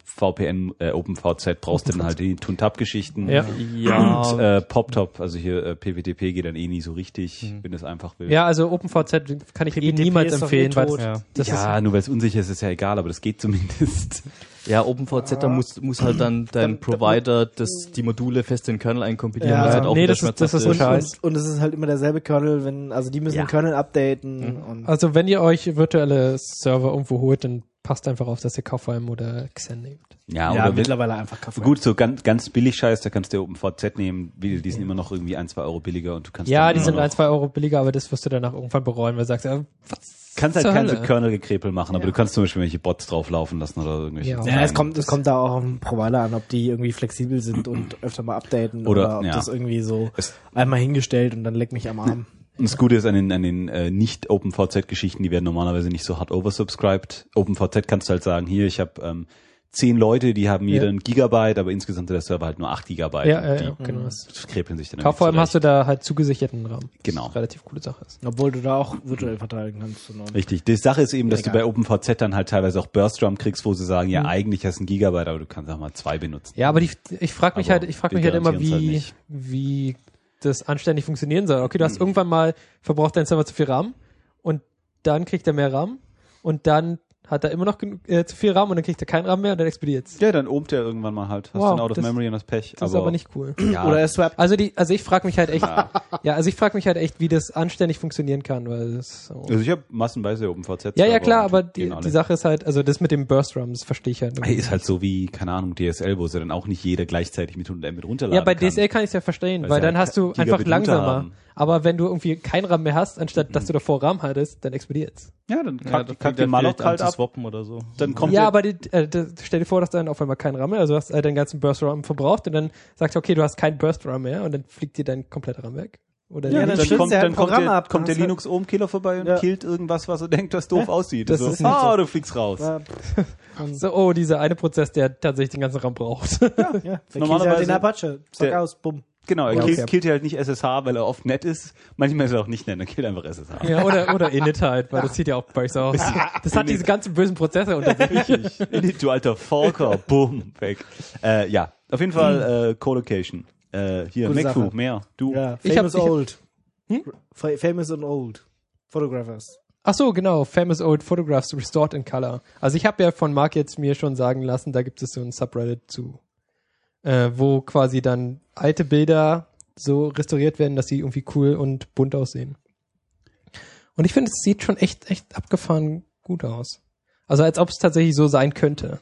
OpenVZ brauchst du dann halt die Tun-Tab-Geschichten. Ja. Und PopTop, also hier PWTP geht dann eh nie so richtig, wenn du es einfach willst. Ja, also OpenVZ kann ich eben niemals ist doch empfehlen, eh weil tot. das Ja, nur weil es unsicher ist, ist ja egal, aber das geht zumindest. Ja, OpenVZ, da muss halt dann dein Provider die Module fest in den Kernel einkompilieren. Ja. was halt auch Nee, wieder das ist schmerzhaft so scheiße. Und es ist halt immer derselbe Kernel, also die müssen den Kernel updaten und Also wenn ihr euch virtuelle Server irgendwo holt, dann passt einfach auf, dass ihr KVM oder Xen nehmt. Ja, ja, oder wenn, mittlerweile einfach Kaffee. gut, so ganz billig Scheiß, da kannst du OpenVZ nehmen, die sind immer noch irgendwie 1-2 Euro billiger und du kannst Ja, dann die immer sind noch, 1-2 Euro billiger, aber das wirst du danach irgendwann bereuen, weil du sagst, was kannst halt zur keine Hölle? Kernel-Gekrepel machen, aber du kannst zum Beispiel welche Bots drauflaufen lassen oder irgendwelche. Ja. Ja, es kommt da auch auf den Provider an, ob die irgendwie flexibel sind und öfter mal updaten oder ob ja. das irgendwie so einmal hingestellt und dann leck mich am Arm. Und das Gute ist an den nicht OpenVZ-Geschichten, die werden normalerweise nicht so hart oversubscribed. OpenVZ kannst du halt sagen, hier, ich habe 10 Leute, die haben jeder ein Gigabyte, aber insgesamt hat der Server halt nur 8 Gigabyte. Ja, die genau. krepeln sich dann KVM hast du zurecht. da halt zugesicherten RAM. Genau. Was relativ coole Sache ist. Obwohl du da auch virtuell verteidigen kannst. Richtig. Die Sache ist eben, dass Egal. du bei OpenVZ dann halt teilweise auch Burst-RAM kriegst, wo sie sagen, ja, eigentlich hast du ein Gigabyte, aber du kannst auch mal 2 benutzen. Ja, aber ich frage mich Aber halt wir immer, garantieren's halt nicht. wie das anständig funktionieren soll. Okay, du hast irgendwann mal verbraucht dein Server zu viel RAM und dann kriegt er mehr RAM und dann hat er immer noch zu viel RAM und dann kriegt er keinen RAM mehr und dann explodiert's. Ja, dann ohmt er irgendwann mal halt. Hast Wow, dann out of das- memory und das Pech. Das ist aber nicht cool. Ja, Oder er swappt. Also ich frage mich halt echt, wie das anständig funktionieren kann, weil das so. also ich habe massenweise OpenVZ. Ja, klar, und aber gehen alle. die Sache ist halt, also das mit dem Burst RAM, das verstehe ich halt Hey, ist halt so wie, keine Ahnung, DSL, wo sie dann auch nicht jeder gleichzeitig mit 100 Mbit runterladen Ja, bei kann. DSL kann ich es ja verstehen, Weil weil sie dann halt hast du Gigabit einfach langsamer. runterhaben. Aber wenn du irgendwie kein RAM mehr hast, anstatt dass du davor RAM hattest, dann explodiert's. Ja, dann Ja, kackt den Malloc halt ab, swappen oder so. dann kommt Ja, der, aber stell dir vor, dass dann auf einmal kein RAM mehr, also du hast deinen ganzen Burst RAM verbraucht und dann sagst du, okay, du hast keinen Burst RAM mehr und dann fliegt dir dein kompletter RAM weg. Oder Ja, nicht? dann dann stürzt kommt, der dann kommt Programm der, ab, kommt der dann hast du- Linux-Ohm-Killer vorbei und Ja. killt irgendwas, was er denkt, was doof aussieht. das so, ist nicht so. du fliegst raus. Ja, So, oh, dieser eine Prozess, der tatsächlich den ganzen RAM braucht. ja. Normalerweise- Normalerweise den Apache. Zack der- aus, bumm. Genau, er Ja, okay. killt ja halt nicht SSH, weil er oft nett ist. Manchmal ist er auch nicht nett, er killt einfach SSH. Ja, oder Init halt, weil das sieht ja auch bei euch so aus. Das hat diese ganzen bösen Prozesse unter sich. Init, du alter Forker, bumm, weg. Ja, auf jeden Fall Colocation. Hier, Gute MacFu, Sache. mehr. Du. Ja, Ich hab- famous old. Famous and old. Photographers. Ach so, genau. Famous Old Photographs Restored in Color. Also ich habe ja von Marc jetzt mir schon sagen lassen, da gibt es so ein Subreddit zu, wo quasi dann alte Bilder so restauriert werden, dass sie irgendwie cool und bunt aussehen. Und ich finde, es sieht schon echt abgefahren gut aus. Also als ob es tatsächlich so sein könnte.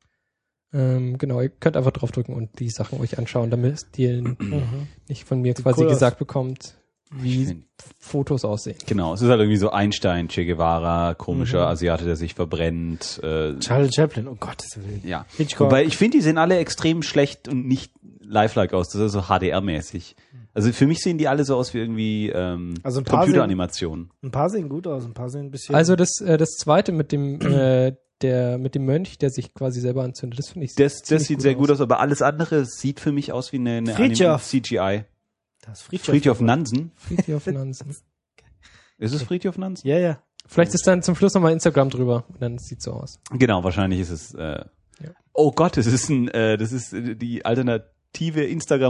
Genau, ihr könnt einfach draufdrücken und die Sachen euch anschauen, damit ihr nicht von mir quasi cool aus. gesagt bekommt, wie find- Fotos aussehen. Genau, es ist halt irgendwie so Einstein, Che Guevara, komischer Asiate, der sich verbrennt. Charlie Chaplin, oh Gottes Willen. Ja. Hitchcock. Wobei ich finde, die sehen alle extrem schlecht und nicht lifelike aus. Das ist so HDR-mäßig. Also für mich sehen die alle so aus wie irgendwie Also ein paar Computeranimationen. Ein paar sehen gut aus, ein paar sehen ein bisschen... Also das zweite mit dem mit dem Mönch, der sich quasi selber anzündet, das finde ich Das ziemlich sieht sehr gut aus, aber alles andere sieht für mich aus wie eine Fridtjof. CGI. das Fridtjof Nansen. Friedhof Nansen. Ist es Fridtjof Nansen? Ja, ja. Vielleicht ist dann zum Schluss nochmal Instagram drüber und dann sieht so aus. Genau, wahrscheinlich ist es. Oh Gott, das ist die alternative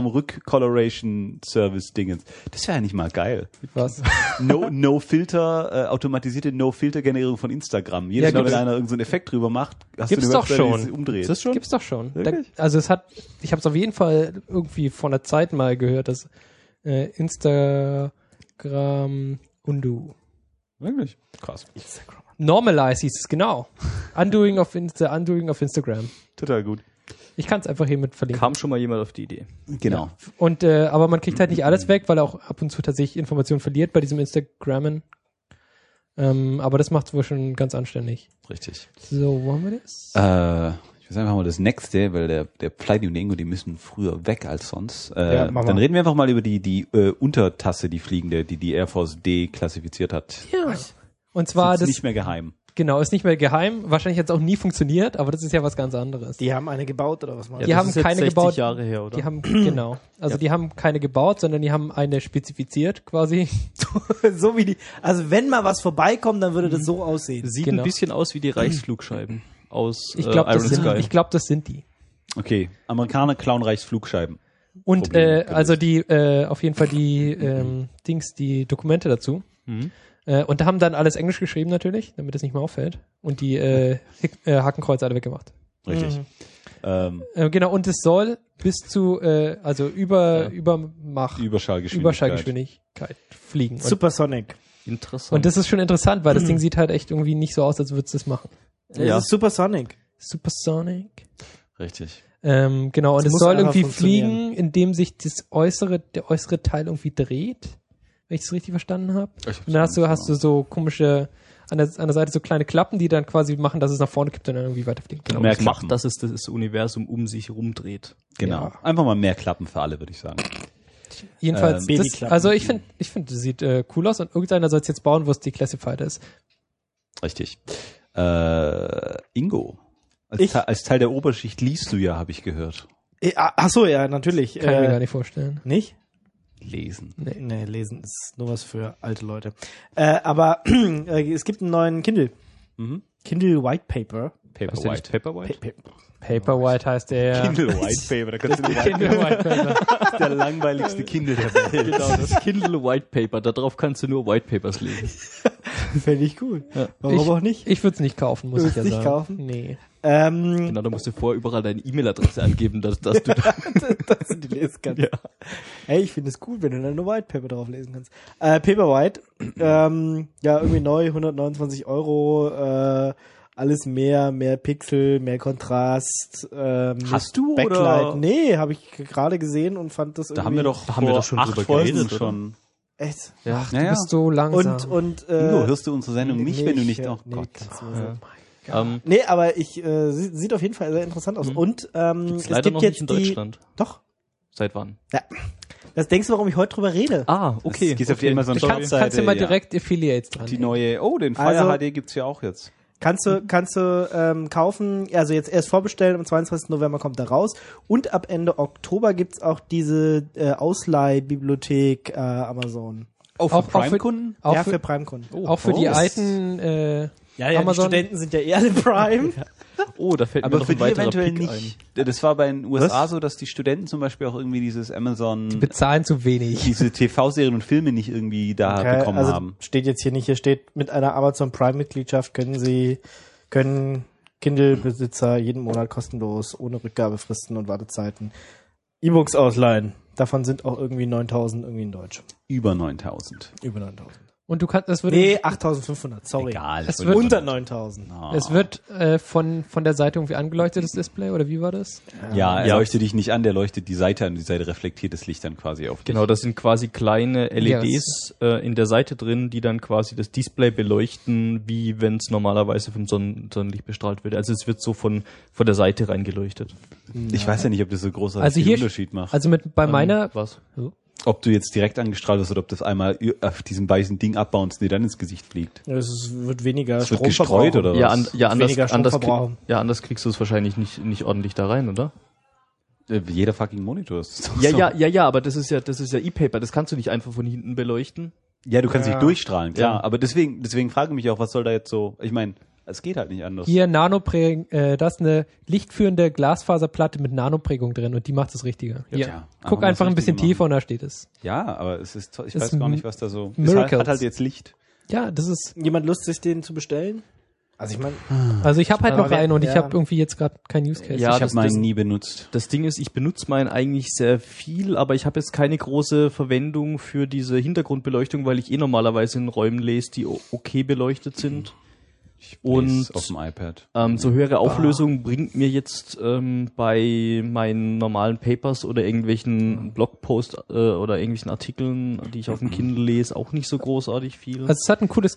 Instagram-Rück-Coloration-Service-Dingens. Das wäre ja nicht mal geil. Was? No-Filter, automatisierte No-Filter-Generierung von Instagram. Jedes Ja, Mal, wenn gibt's- einer irgendeinen so einen Effekt drüber macht, hast Gibt's du eine doch Webseite, die schon. sich umdreht. Ist das schon? Gibt's doch schon. Wirklich? Also ich habe es auf jeden Fall irgendwie vor einer Zeit mal gehört, dass Instagram Undo. Wirklich? Krass. Normalize hieß es, genau. Undoing of Instagram. Total gut. Ich kann es einfach hiermit verlinken. Kam schon mal jemand auf die Idee. Genau. Und aber man kriegt halt nicht alles weg, weil er auch ab und zu tatsächlich Informationen verliert bei diesem Instagrammen. Aber das macht es wohl schon ganz anständig. Richtig. So, wo haben wir das? Ich weiß einfach mal das nächste, weil der Pleiti und Ingo, die müssen früher weg als sonst. Ja, mach dann mal. reden wir einfach mal über die Untertasse, die fliegende, die Air Force D klassifiziert hat. Ja. Und zwar Ist das nicht mehr geheim. Genau, ist nicht mehr geheim. Wahrscheinlich hat es auch nie funktioniert, aber das ist ja was ganz anderes. Die haben eine gebaut oder was meinst Die das haben ist jetzt keine 60 gebaut. Jahre her, oder? Die haben, genau. Also die haben keine gebaut, sondern die haben eine spezifiziert quasi. du? So wie die. Also wenn mal was vorbeikommt, dann würde das so aussehen. Sieht Genau. ein bisschen aus wie die Reichsflugscheiben aus Ich glaube, Iron Sky. das sind die. Okay, Amerikaner klauen Reichsflugscheiben. Und Problem gelöst. also die auf jeden Fall die die Dokumente dazu. Und da haben dann alles Englisch geschrieben natürlich, damit es nicht mehr auffällt. Und die Hakenkreuze alle weggemacht. Richtig. Genau, und es soll bis zu also über Mach Überschallgeschwindigkeit fliegen. Und, Supersonic. Interessant. und das ist schon interessant, weil das Ding sieht halt echt irgendwie nicht so aus, als würde es das machen. Ja. Das ist Supersonic. Supersonic. Richtig. Genau, und Das es muss soll einfach irgendwie funktionieren. fliegen, indem sich der äußere Teil irgendwie dreht, wenn ich das richtig verstanden habe. Und dann hast du so komische, an der Seite so kleine Klappen, die dann quasi machen, dass es nach vorne kippt und dann irgendwie weiterfliegt. genau, mehr das macht, Klappen. dass es das Universum um sich rumdreht. Genau. Ja. Einfach mal mehr Klappen für alle, würde ich sagen. Jedenfalls, Babyklappen. also ich finde, das sieht cool aus und irgendeiner soll es jetzt bauen, wo es declassified ist. Richtig. Ingo. Ich? Als Teil der Oberschicht liest du ja, habe ich gehört. Ach so, ja, natürlich. Kann ich mir gar nicht vorstellen. Nicht? Lesen. Nee, lesen ist nur was für alte Leute. Aber es gibt einen neuen Kindle. Mhm. Kindle White Paper. Paperwhite. Paperwhite? Paperwhite heißt der ja. Kindle White Paper. Da kannst du nicht Kindle White Paper. der langweiligste Kindle der Welt. Genau, das Kindle White Paper. Darauf kannst du nur White Papers lesen. Fände ich cool. Warum auch nicht? Ich würde es nicht kaufen, muss Du ich ja würdest nicht sagen. kaufen? Nee. Genau, da musst du vorher überall deine E-Mail-Adresse angeben, dass du da dass du die lesen kannst. Ja. Hey, ich finde es cool, wenn du dann nur White Paper drauf lesen kannst. Paperwhite, ja, irgendwie neu, 129 €, alles mehr Pixel, mehr Kontrast. Hast du, Backlight. oder? Nee, habe ich gerade gesehen und fand das irgendwie... Da haben wir doch Da haben wir doch schon 8 drüber Folgen geredet, oder? schon. Echt? Ja. Du bist so langsam. Und Ingo, hörst du unsere Sendung nicht, wenn du nicht... hör- Oh Gott. kannst du mir sagen. Ja. Nee, aber sieht auf jeden Fall sehr interessant aus. Und es Leider gibt noch jetzt nicht in Deutschland. Doch. Seit wann? Ja. Das denkst du, warum ich heute drüber rede? Ah, okay. Gehst auf die Amazon Du kannst dir mal direkt Affiliates dran. Die neue... Oh, den Fire Also- HD gibt's ja auch jetzt. Kannst du kaufen, also jetzt erst vorbestellen, am 22. November kommt er raus und ab Ende Oktober gibt's auch diese Ausleihbibliothek Amazon. Oh, Auch für- Prime-Kunden? Auch Ja, für, für Prime-Kunden. auch für die Oh. alten Die Amazon. Studenten sind ja eher alle Prime. Oh, da fällt mir Aber noch für ein die weiterer eventuell Pick nicht. Das war bei den USA Was? so, dass die Studenten zum Beispiel auch irgendwie dieses Amazon, bezahlen zu wenig. diese TV-Serien und Filme nicht irgendwie da bekommen also haben. steht jetzt hier nicht, hier steht, mit einer Amazon Prime-Mitgliedschaft können Kindle-Besitzer jeden Monat kostenlos, ohne Rückgabefristen und Wartezeiten E-Books ausleihen. Davon sind auch irgendwie 9.000 irgendwie in Deutsch. Über 9000. Über 9.000. Und du kannst, das würde Nee, 8.500, sorry. Egal. Es ich wird- wollte- Unter 9.000. Es wird von der Seite irgendwie angeleuchtetes Display, oder wie war das? Ja, er Ja. leuchtet dich nicht an, der leuchtet die Seite an. Die Seite reflektiert das Licht dann quasi auf dich. Genau, das sind quasi kleine LEDs in der Seite drin, die dann quasi das Display beleuchten, wie wenn es normalerweise vom Sonnenlicht bestrahlt wird. Also es wird so von der Seite reingeleuchtet. Ich weiß ja nicht, ob das so großartig Also viel hier, Unterschied macht. also bei meiner, Was? Ob du jetzt direkt angestrahlt wirst oder ob das einmal auf diesem weißen Ding abbaust und dir dann ins Gesicht fliegt. Ja, es wird weniger Es wird Strom gestreut verbrauchen. oder Ja, was? Weniger Strom verbrauchen. anders kriegst du es wahrscheinlich nicht ordentlich da rein, oder? Jeder fucking Monitor ist doch Ja, so. ja, aber das ist ja E-Paper, das kannst du nicht einfach von hinten beleuchten. Ja, du kannst Ja. nicht durchstrahlen, klar. Ja. Aber deswegen frage ich mich auch, was soll da jetzt so, ich meine, es geht halt nicht anders. hier da ist eine lichtführende Glasfaserplatte mit Nanoprägung drin und die macht das Richtige. Hier. tja, Guck aber einfach das ein bisschen Richtige tiefer und da steht es. Ja, aber es ist, ich Ist weiß gar nicht, was da so, Miracles. hat halt jetzt Licht. Ja, das ist, Jemand Lust, sich den zu bestellen? Also ich meine, also ich habe halt Aber noch einen und ich ja. habe irgendwie jetzt gerade keinen Use Case. Ja, ich habe das- meinen das- nie benutzt. Das Ding ist, ich benutze meinen eigentlich sehr viel, aber ich habe jetzt keine große Verwendung für diese Hintergrundbeleuchtung, weil ich normalerweise in Räumen lese, die okay beleuchtet sind. Und Lese auf dem iPad. so höhere Auflösung bringt mir jetzt bei meinen normalen Papers oder irgendwelchen Blogposts oder irgendwelchen Artikeln, die ich auf dem Kindle lese, auch nicht so großartig viel. Also es hat ein cooles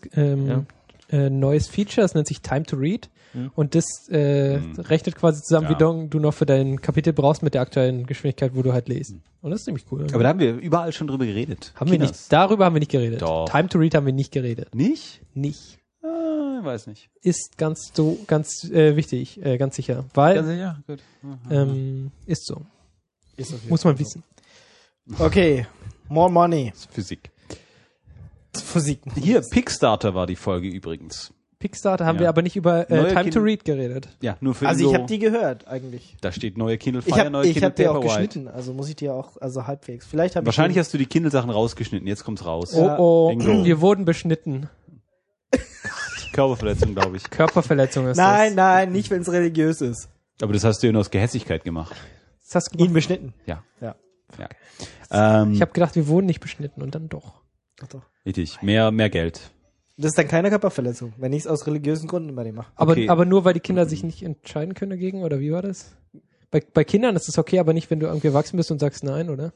neues Feature, es nennt sich Time to Read und das rechnet quasi zusammen, Ja. wie lange du noch für dein Kapitel brauchst mit der aktuellen Geschwindigkeit, wo du halt liest. Und das ist ziemlich cool. Aber da haben wir überall schon drüber geredet. haben wir nicht, darüber haben wir nicht geredet. Doch. Time to Read haben wir nicht geredet. Nicht? Nicht. weiß nicht. ist ganz wichtig, ganz sicher. Weil, Ja, gut. ist so. Ist auf jeden Muss man Fall wissen. so. Okay, more money. Das ist Physik. Physik. Hier, Pickstarter war die Folge übrigens. Kickstarter haben Ja. wir aber nicht über Neue Time to Kind- Read geredet. Ja, nur für Also Ingo. ich habe die gehört eigentlich. Da steht neue Kindle Ich Fire, neue habe Kindle die auch Paperwhite. geschnitten, also muss ich die auch, also halbwegs. Vielleicht habe Wahrscheinlich hast du die Kindle-Sachen rausgeschnitten, jetzt kommt's raus. Ja. Bingo. Wir wurden beschnitten. Körperverletzung, glaube ich. Körperverletzung ist Nein, nicht wenn es religiös ist. Aber das hast du ja nur aus Gehässigkeit gemacht. das. Das hast du gemacht. Ihn beschnitten. Ja. Ja. Ich habe gedacht, wir wurden nicht beschnitten und dann doch. Doch. Richtig. Mehr Geld. Das ist dann keine Körperverletzung, wenn ich es aus religiösen Gründen bei dem mache. Okay. Aber nur, weil die Kinder sich nicht entscheiden können dagegen, oder wie war das? Bei Kindern ist es okay, aber nicht, wenn du irgendwie erwachsen bist und sagst nein, oder?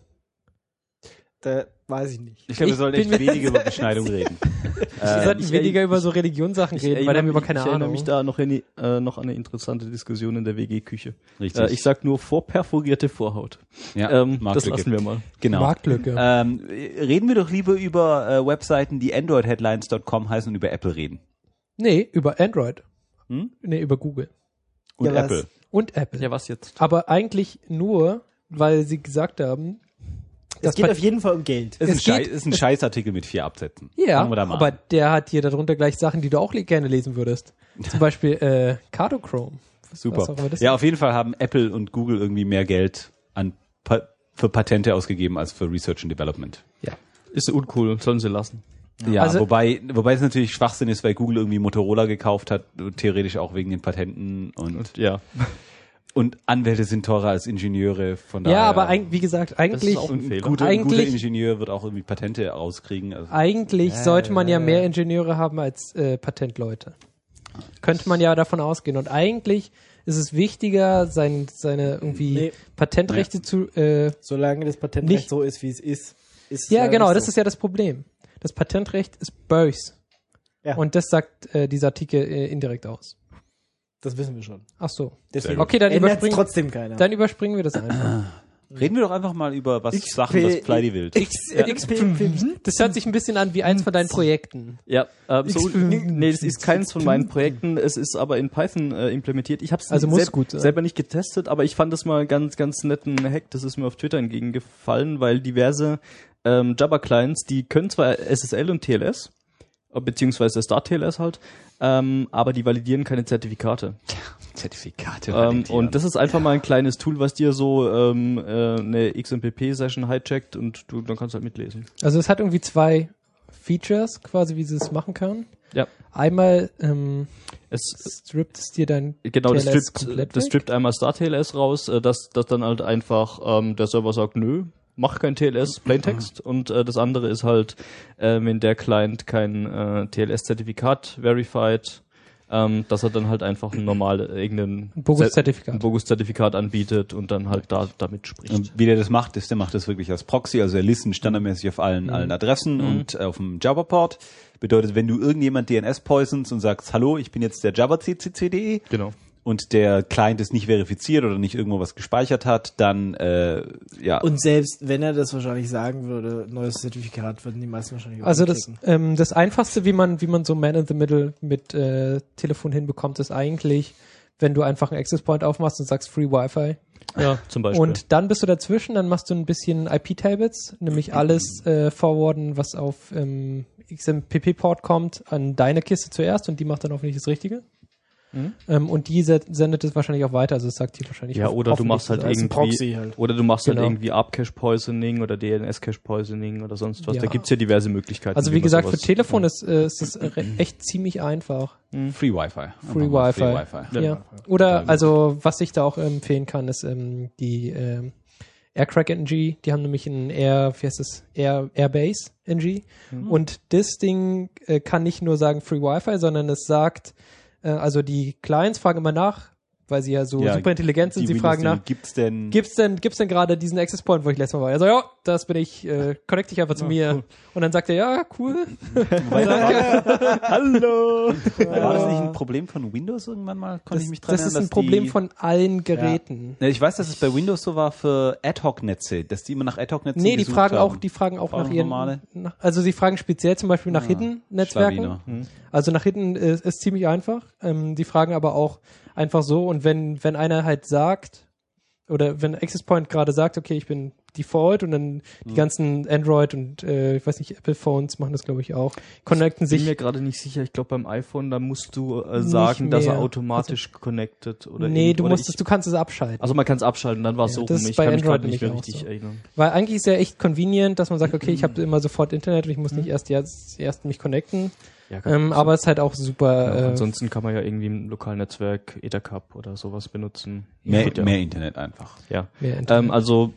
Da weiß ich nicht. Ich glaube, wir Ich sollten bin echt mir- weniger über Beschneidung reden. Wir sollten ich- weniger über so Religionssachen reden, weil da haben wir aber keine ich erinnere Ahnung. mich da noch an eine interessante Diskussion in der WG-Küche. Richtig. Ich sag nur vorperforierte Vorhaut. Ja, Das Marktlücke. lassen wir mal. Genau. Marktlücke. Reden wir doch lieber über Webseiten, die androidheadlines.com heißen und über Apple reden. Nee, über Android. Hm? Nee, über Google. Und Ja, was? Apple. Und Apple. Ja, was jetzt? Aber eigentlich nur, weil sie gesagt haben, Es geht auf jeden Fall um Geld. Ist ein Scheißartikel mit 4 Absätzen. ja, Fangen wir da mal aber an. der hat hier darunter gleich Sachen, die du auch gerne lesen würdest. Zum Beispiel Cardochrome. Super. was auch immer das Ja, ist. auf jeden Fall haben Apple und Google irgendwie mehr Geld für Patente ausgegeben als für Research and Development. Ist uncool, sollen sie lassen. Ja, Also- wobei es natürlich Schwachsinn ist, weil Google irgendwie Motorola gekauft hat, theoretisch auch wegen den Patenten und Ja. Anwälte sind teurer als Ingenieure, von daher. Ja, aber wie gesagt, eigentlich, auch ein ein Fehler. guter Eigentlich- Ingenieur wird auch irgendwie Patente rauskriegen. Also, sollte man ja mehr Ingenieure haben als Patentleute. Könnte man ja davon ausgehen. Und eigentlich ist es wichtiger, seine irgendwie Nee. Patentrechte zu Solange das Patentrecht Nicht- so ist, wie es ist es ja, leider genau, nicht das so. ist ja das Problem. Das Patentrecht ist böse. Ja. Und das sagt dieser Artikel indirekt aus. Das wissen wir schon. Ach so. Deswegen Okay, dann ändert's überspringen, trotzdem keiner. dann überspringen wir das einfach. reden wir doch einfach mal über was XP Sachen, das Pleidi will. Das hört sich ein bisschen an wie eins von deinen Projekten. Ja, nee, das ist keins von meinen Projekten. Es ist aber in Python implementiert. Ich habe es Also muss gut sein. selber nicht getestet, aber ich fand das mal ganz netten Hack. Das ist mir auf Twitter entgegengefallen, weil diverse Java-Clients, die können zwar SSL und TLS, beziehungsweise Start-TLS halt, aber die validieren keine Zertifikate. Zertifikate. Und das ist einfach mal ein kleines Tool, was dir so eine XMPP-Session hijackt und dann kannst du halt mitlesen. Also es hat irgendwie zwei Features, quasi, wie sie es machen kann. Ja. Einmal Es strippt es dir dein Genau, das TLS strippt, komplett das weg. strippt einmal Star-TLS raus, dass dann halt einfach der Server sagt, nö, mach kein TLS, Plaintext. Und das andere ist halt, wenn der Client kein TLS-Zertifikat verified, dass er dann halt einfach ein irgendein Bogus-Zertifikat. ein Bogus-Zertifikat anbietet und dann halt damit spricht. Und wie der das macht, der macht das wirklich als Proxy, also er listen standardmäßig auf allen Adressen und auf dem Java-Port. Bedeutet, wenn du irgendjemand DNS poisonst und sagst, hallo, ich bin jetzt der Java-CCC.de Genau. und der Client ist nicht verifiziert oder nicht irgendwo was gespeichert hat, dann, ja. Und selbst wenn er das wahrscheinlich sagen würde, neues Zertifikat, würden die meisten wahrscheinlich Also das, klicken. das Einfachste, wie man so Man in the Middle mit Telefon hinbekommt, ist eigentlich, wenn du einfach einen Access Point aufmachst und sagst Free Wi-Fi. Ja, zum Beispiel. Und dann bist du dazwischen, dann machst du ein bisschen IP-Tables, nämlich alles forwarden, was auf XMPP-Port kommt, an deine Kiste zuerst und die macht dann hoffentlich das Richtige. Und die sendet es wahrscheinlich auch weiter, also es sagt dir wahrscheinlich ja, oder du hoffentlich machst halt das. ist ein irgendwie, Proxy halt. oder du machst Genau. halt irgendwie ARP-Cache-Poisoning oder DNS-Cache-Poisoning oder sonst was. Ja. Da gibt's ja diverse Möglichkeiten. Also wie man gesagt, für sowas- Telefon ist es echt ziemlich einfach. Free Wi-Fi. Free Einfach mal Wi-Fi. Free Wi-Fi. Ja. Oder, also, was ich da auch empfehlen kann, ist die Aircrack NG. Die haben nämlich ein Airbase NG. Und das Ding kann nicht nur sagen Free Wi-Fi, sondern es sagt, also die Clients fragen immer nach, weil sie ja so Ja, super intelligent sind, die sie Windows, fragen nach, Gibt's denn gibt's denn gerade diesen Access Point, wo ich letztes Mal war? Also ja, das bin ich, connect dich einfach zu mir. Cool. Und dann sagt er, ja, cool. Hallo! War das nicht ein Problem von Windows irgendwann mal? Konnte ich mich dran Das erinnern, ist ein dass Problem die, von allen Geräten. Ja, ich weiß, dass es bei Windows so war für Ad-Hoc-Netze, dass die immer nach Ad-Hoc-Netzen Nee, die gesucht fragen haben. auch nach Fragen ihren, normale? also sie fragen speziell zum Beispiel nach Hidden-Netzwerken. Schlawiner. Also nach Hidden ist ziemlich einfach. Die fragen aber auch einfach so, und wenn einer halt sagt, oder wenn Access Point gerade sagt, okay, ich bin Default, und dann die ganzen Android und ich weiß nicht, Apple Phones machen das, glaube ich, auch, connecten Ich bin sich. mir gerade nicht sicher. Ich glaube, beim iPhone, da musst du sagen, dass er mehr. automatisch connected oder Nee, irgend- du oder du kannst es abschalten. Also man kann es abschalten, dann war es Ja, so das rum. ist Ich bei kann mich Android gerade nicht mehr nämlich auch richtig so. erinnern. Weil eigentlich ist ja echt convenient, dass man sagt, okay, ich habe immer sofort Internet und ich muss nicht erst mich connecten. Ja, Aber es ist halt auch super. ansonsten kann man ja irgendwie im lokalen Netzwerk Ethercap oder sowas benutzen. Mehr Geht ja. Internet einfach. Ja. mehr Internet. Also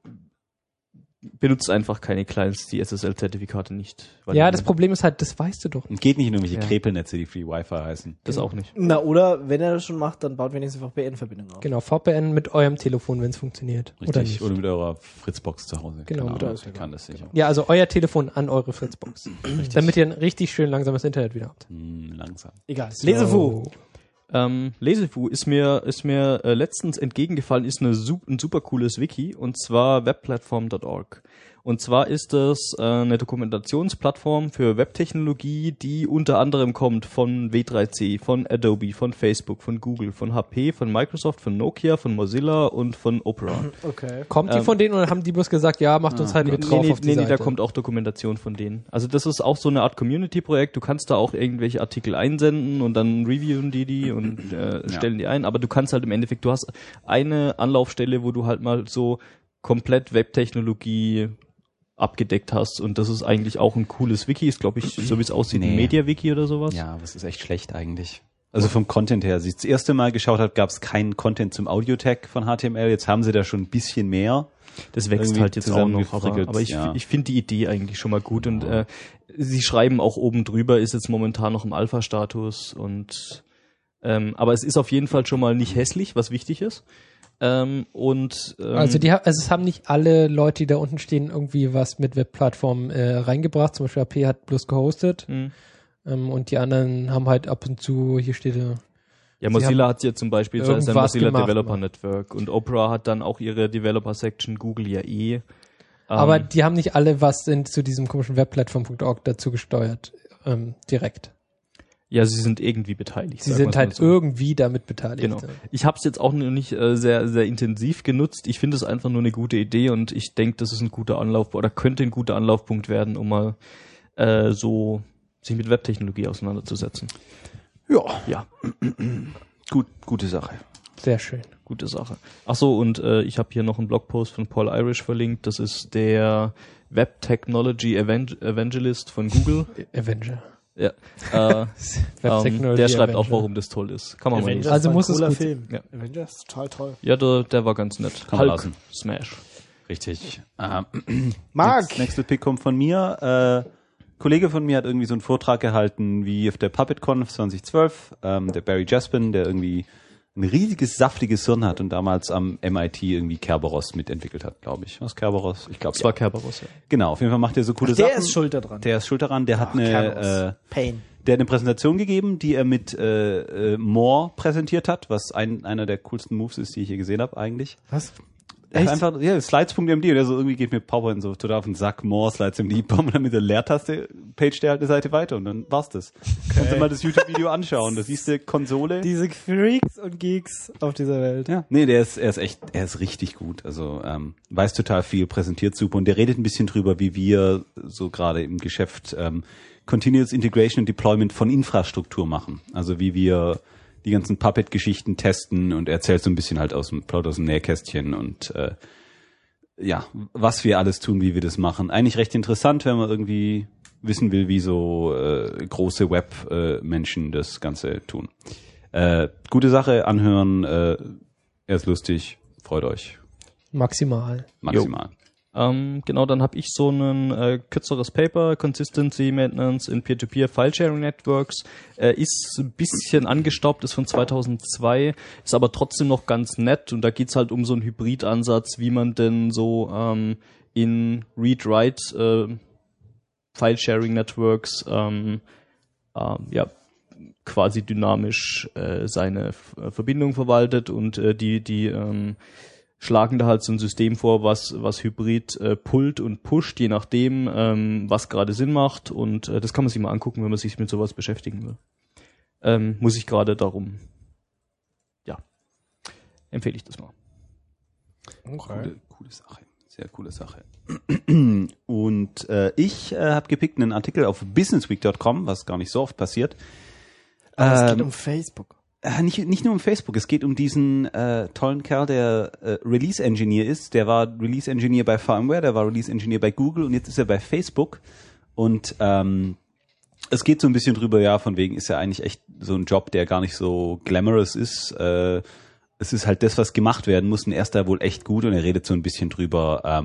benutzt einfach keine Clients, die SSL-Zertifikate nicht. Weil Ja, das Problem ist halt, das weißt du doch. Und geht nicht in irgendwelche Ja. Krepelnetze, die Free Wi-Fi heißen. Das auch nicht. Na, oder wenn er das schon macht, dann baut wenigstens einfach VPN-Verbindung auf. Genau, VPN mit eurem Telefon, wenn es funktioniert. Oder Richtig. nicht. Oder mit eurer Fritzbox zu Hause. Genau, mit eurer- der kann das sicher. Ja, also euer Telefon an eure Fritzbox. Damit ihr ein richtig schön langsames Internet wieder habt. Langsam. Egal. Lesefu. Lesefu ist mir letztens entgegengefallen, ist ein super cooles Wiki, und zwar webplatform.org. Und zwar ist das eine Dokumentationsplattform für Webtechnologie, die unter anderem kommt von W3C, von Adobe, von Facebook, von Google, von HP, von Microsoft, von Nokia, von Mozilla und von Opera. Okay. Kommt die von denen oder haben die bloß gesagt, ja, macht uns halt mit drauf auf die Seite? Da kommt auch Dokumentation von denen. Also das ist auch so eine Art Community-Projekt. Du kannst da auch irgendwelche Artikel einsenden und dann reviewen die und stellen die ein. Aber du kannst halt im Endeffekt, du hast eine Anlaufstelle, wo du halt mal so komplett Webtechnologie abgedeckt hast, und das ist eigentlich auch ein cooles Wiki, ist glaube ich, so wie es aussieht, ein Nee. Media-Wiki oder sowas. Ja, aber es ist echt schlecht eigentlich. Also vom Content her, als ich das erste Mal geschaut habe, gab es keinen Content zum Audio-Tag von HTML. Jetzt haben sie da schon ein bisschen mehr. Das wächst Irgendwie halt jetzt auch noch, zusammengefrickelt, aber ich ja. finde die Idee eigentlich schon mal gut, und sie schreiben auch oben drüber, ist jetzt momentan noch im Alpha-Status, und aber es ist auf jeden Fall schon mal nicht hässlich, was wichtig ist. Also es haben nicht alle Leute, die da unten stehen, irgendwie was mit Webplattformen reingebracht. Zum Beispiel AP hat bloß gehostet. Und die anderen haben halt ab und zu, hier steht ja, Mozilla hat ja zum Beispiel sein irgendwas Mozilla gemacht, Developer Mann. Network, und Opera hat dann auch ihre Developer-Section, Google ja eh. aber die haben nicht alle was zu diesem komischen Webplattform.org dazu gesteuert, direkt. Ja, sie sind irgendwie beteiligt. Sie sagen sind wir's halt mal so. irgendwie damit beteiligt. Genau. Ja. Ich habe es jetzt auch noch nicht sehr, sehr intensiv genutzt. Ich finde es einfach nur eine gute Idee, und ich denke, das ist ein guter Anlauf oder könnte ein guter Anlaufpunkt werden, um mal so sich mit Webtechnologie auseinanderzusetzen. Ja, Gute Sache. Sehr schön. gute Sache. Ach so, und ich habe hier noch einen Blogpost von Paul Irish verlinkt. Das ist der Web Technology Evangelist von Google. Avenger. Ja. Web Technology Der schreibt auch, Avenger. warum das toll ist. Kann man mal lesen. Also war ein muss es cooler gut Film. Ja. Avengers ist total toll. Ja, der war ganz nett. Kann man Hulk lassen. Smash. Richtig. Marc! Nächste Pick kommt von mir. Kollege von mir hat irgendwie so einen Vortrag gehalten wie auf der PuppetConf 2012. Der Barry Jaspin, der irgendwie ein riesiges, saftiges Hirn hat und damals am MIT irgendwie Kerberos mitentwickelt hat, glaube ich. Was Kerberos? Ich glaube, Das war Kerberos, ja. Genau, auf jeden Fall macht er so coole Sachen. Der ist schuld daran. Der ist schuld daran. Der hat Kerberos. Pain. der hat eine Präsentation gegeben, die er mit More präsentiert hat, was einer der coolsten Moves ist, die ich je gesehen habe eigentlich. Was? Er hat einfach, ja, Slides.md, und der so irgendwie geht mit PowerPoint so total auf den Sack, More, Slides.md, und dann mit der Leertaste page der halt eine Seite weiter, und dann war's das. Kannst du mal das YouTube-Video anschauen, da siehst du Konsole. Diese Freaks und Geeks auf dieser Welt. Ja, nee, er ist richtig gut. Also weiß total viel, präsentiert super, und der redet ein bisschen drüber, wie wir so gerade im Geschäft Continuous Integration und Deployment von Infrastruktur machen. Also wie wir die ganzen Puppet-Geschichten testen, und er erzählt so ein bisschen halt aus dem Nähkästchen und ja, was wir alles tun, wie wir das machen. Eigentlich recht interessant, wenn man irgendwie wissen will, wie so große Web-Menschen das Ganze tun. Gute Sache, anhören, er ist lustig, freut euch Maximal. maximal. Genau, dann habe ich so ein kürzeres Paper, Consistency Maintenance in Peer-to-Peer File-Sharing Networks. Ist ein bisschen angestaubt, ist von 2002, ist aber trotzdem noch ganz nett. Und da geht's halt um so einen Hybrid-Ansatz, wie man denn so in Read-Write File-Sharing Networks quasi dynamisch seine Verbindung verwaltet und die schlagen da halt so ein System vor, was Hybrid pullt und pusht, je nachdem, was gerade Sinn macht. Und das kann man sich mal angucken, wenn man sich mit sowas beschäftigen will. Muss ich gerade darum, empfehle ich das mal. Okay. Coole Sache. Sehr coole Sache. Und ich habe gepickt einen Artikel auf businessweek.com, was gar nicht so oft passiert. Aber es geht um Facebook. Nicht nur um Facebook, es geht um diesen tollen Kerl, der Release-Engineer ist. Der war Release-Engineer bei VMware, der war Release-Engineer bei Google und jetzt ist er bei Facebook. Und es geht so ein bisschen drüber, ja, von wegen ist ja eigentlich echt so ein Job, der gar nicht so glamorous ist. Es ist halt das, was gemacht werden muss und er ist da wohl echt gut und er redet so ein bisschen drüber,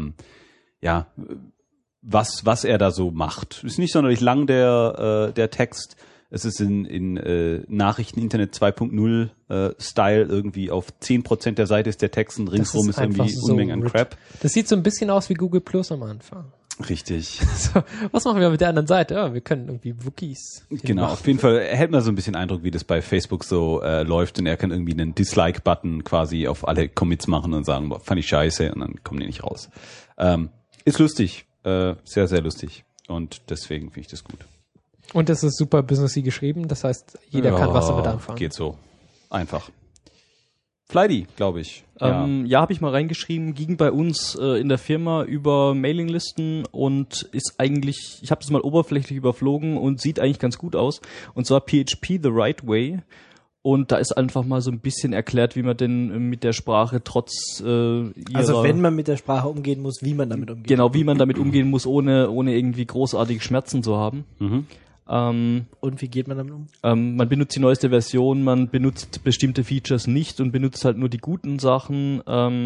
was er da so macht. Ist nicht sonderlich lang, der Text. Es ist in Nachrichten Internet 2.0 Style irgendwie auf 10% der Seite ist der Text und ringsrum ist irgendwie so Unmengen an Crap. Das sieht so ein bisschen aus wie Google Plus am Anfang. Richtig. So, was machen wir mit der anderen Seite? Ja, wir können irgendwie Wookies. Genau, auf jeden Fall hält man so ein bisschen Eindruck, wie das bei Facebook so läuft und er kann irgendwie einen Dislike-Button quasi auf alle Commits machen und sagen, boah, fand ich scheiße und dann kommen die nicht raus. Ist lustig, sehr, sehr lustig und deswegen finde ich das gut. Und das ist super businessy geschrieben, das heißt, jeder kann was damit anfangen. Geht so. Einfach. Flighty, glaube ich. Ja, habe ich mal reingeschrieben, ging bei uns in der Firma über Mailinglisten und ist eigentlich, ich habe das mal oberflächlich überflogen und sieht eigentlich ganz gut aus. Und zwar PHP the right way. Und da ist einfach mal so ein bisschen erklärt, wie man denn mit der Sprache trotz ihrer... Also wenn man mit der Sprache umgehen muss, wie man damit umgeht. Genau, wie man damit umgehen muss, ohne irgendwie großartige Schmerzen zu haben. Mhm. Und wie geht man damit um? Man benutzt die neueste Version, man benutzt bestimmte Features nicht und benutzt halt nur die guten Sachen.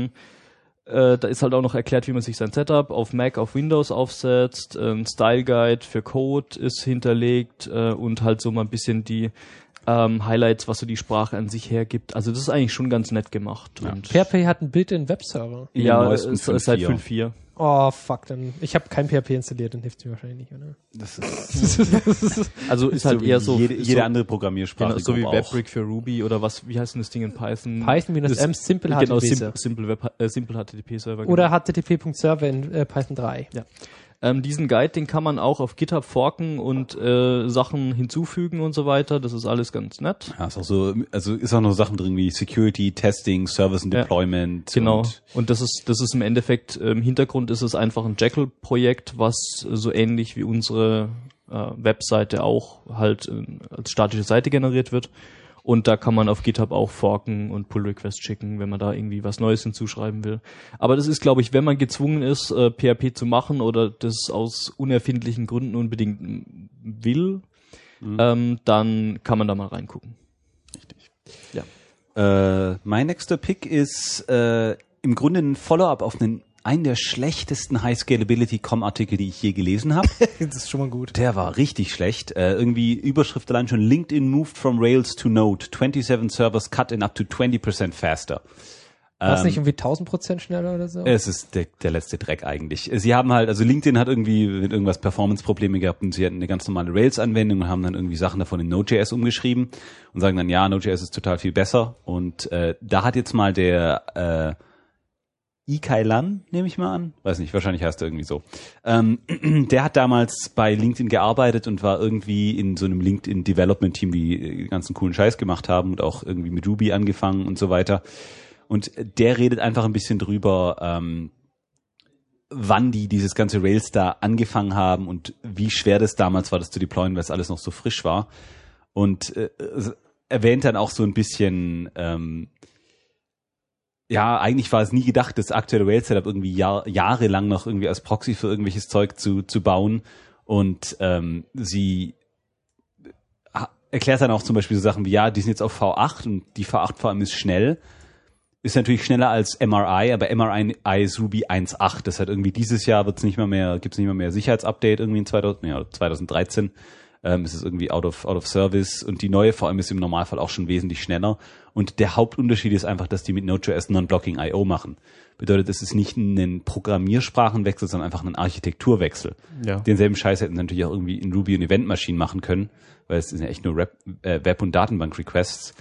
Da ist halt auch noch erklärt, wie man sich sein Setup auf Mac, auf Windows aufsetzt. Style Guide für Code ist hinterlegt und halt so mal ein bisschen die Highlights, was so die Sprache an sich hergibt. Also das ist eigentlich schon ganz nett gemacht. Ja. Und PHP hat ein Built-in Webserver. ja, neuesten es ist seit 5.4. Oh, fuck, dann. Ich habe kein PHP installiert, dann hilft mir wahrscheinlich nicht, oder? Das ist Also ist halt so eher so... jede andere Programmiersprache. Genau, so wie grob auch. WebRick für Ruby oder was, wie heißt denn das Ding in Python? Python-M Simple Genau, HTTP-Server. Simple HTTP-Server. Oder HTTP.server in Python 3. Ja. Diesen Guide, den kann man auch auf GitHub forken und Sachen hinzufügen und so weiter. Das ist alles ganz nett. Ja, ist auch so, also ist auch noch Sachen drin wie Security, Testing, Service and Deployment. Genau. Und das ist im Endeffekt, im Hintergrund ist es einfach ein Jekyll-Projekt, was so ähnlich wie unsere Webseite auch halt als statische Seite generiert wird. Und da kann man auf GitHub auch forken und Pull-Requests schicken, wenn man da irgendwie was Neues hinzuschreiben will. Aber das ist, glaube ich, wenn man gezwungen ist, PHP zu machen oder das aus unerfindlichen Gründen unbedingt will, dann kann man da mal reingucken. Richtig. Ja. Mein nächster Pick ist im Grunde ein Follow-up auf einen der schlechtesten High-Scalability-Com-Artikel, die ich je gelesen habe. Das ist schon mal gut. Der war richtig schlecht. Irgendwie Überschrift allein schon, LinkedIn moved from Rails to Node. 27 servers cut in up to 20% faster. War es nicht irgendwie 1000% schneller oder so? Es ist der letzte Dreck eigentlich. Sie haben halt, also LinkedIn hat irgendwie mit irgendwas Performance-Probleme gehabt und sie hatten eine ganz normale Rails-Anwendung und haben dann irgendwie Sachen davon in Node.js umgeschrieben und sagen dann, ja, Node.js ist total viel besser. Und da hat jetzt mal der Ikai Lan, nehme ich mal an. Weiß nicht, wahrscheinlich heißt er irgendwie so. Der hat damals bei LinkedIn gearbeitet und war irgendwie in so einem LinkedIn-Development-Team, die ganzen coolen Scheiß gemacht haben und auch irgendwie mit Ruby angefangen und so weiter. Und der redet einfach ein bisschen drüber, wann die dieses ganze Rails da angefangen haben und wie schwer das damals war, das zu deployen, weil es alles noch so frisch war. Und erwähnt dann auch so ein bisschen, ja, eigentlich war es nie gedacht, das aktuelle Rails-Setup irgendwie jahrelang noch irgendwie als Proxy für irgendwelches Zeug zu bauen. Und sie erklärt dann auch zum Beispiel so Sachen wie, ja, die sind jetzt auf V8 und die V8 vor allem ist schnell. ist natürlich schneller als MRI, aber MRI ist Ruby 1.8. Das hat irgendwie dieses Jahr gibt's nicht mehr mehr Sicherheitsupdate irgendwie in 2013. Ist es irgendwie out of service und die neue VM ist im Normalfall auch schon wesentlich schneller. Und der Hauptunterschied ist einfach, dass die mit Node.js Non-Blocking I.O. machen. Bedeutet, es ist nicht ein Programmiersprachenwechsel, sondern einfach ein Architekturwechsel. Ja. Denselben Scheiß hätten sie natürlich auch irgendwie in Ruby und Event-Machine machen können, weil es sind ja echt nur Web- und Datenbank-Requests.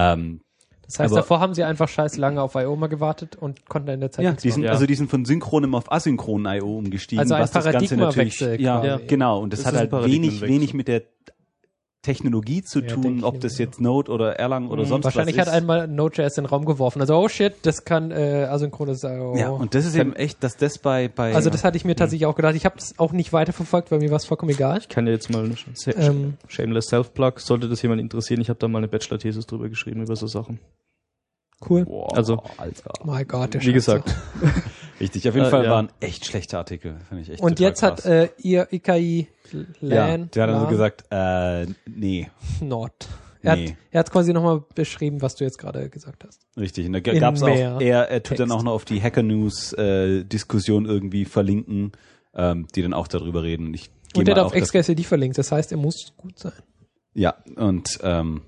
Das heißt, davor haben sie einfach scheiß lange auf I.O. mal gewartet und konnten in der Zeit nichts machen. Also die sind von synchronem auf asynchronen I.O. umgestiegen. Also ein was das Ganze natürlich, Paradigmawechsel ja, quasi. genau. Und das hat ist halt ein Paradigmenwechsel. wenig mit der Technologie zu Ja, tun, denke ob ich das mir, jetzt Node oder Erlang oder sonst Wahrscheinlich was hat ist. einmal Node.js in den Raum geworfen. Also, oh shit, das kann asynchrones I.O. Ja, und das ist eben echt, dass das bei Also das hatte ich mir tatsächlich auch gedacht. Ich habe es auch nicht weiterverfolgt, weil mir war es vollkommen egal. Ich kann ja jetzt mal Shameless Self-Plug, sollte das jemand interessieren, ich habe da mal eine Bachelor-Thesis drüber geschrieben, über so Sachen. Cool. Boah, Also- Alter. Oh mein Gott, der Wie gesagt, Richtig, auf jeden Fall ja. waren echt schlechte Artikel. Fand ich echt Und total jetzt krass. hat ihr IKI ja, LAN der hat dann so LAN gesagt, nee, Not. Er Nee. hat quasi nochmal beschrieben, was du jetzt gerade gesagt hast. richtig. Und da In gab's auch, mehr er tut dann Text. auch noch auf die Hacker News Diskussion irgendwie verlinken, die dann auch darüber reden. Und ich gehe Und er mal hat auf auch, dass- XKCD verlinkt. Das heißt, er muss gut sein. Ja, und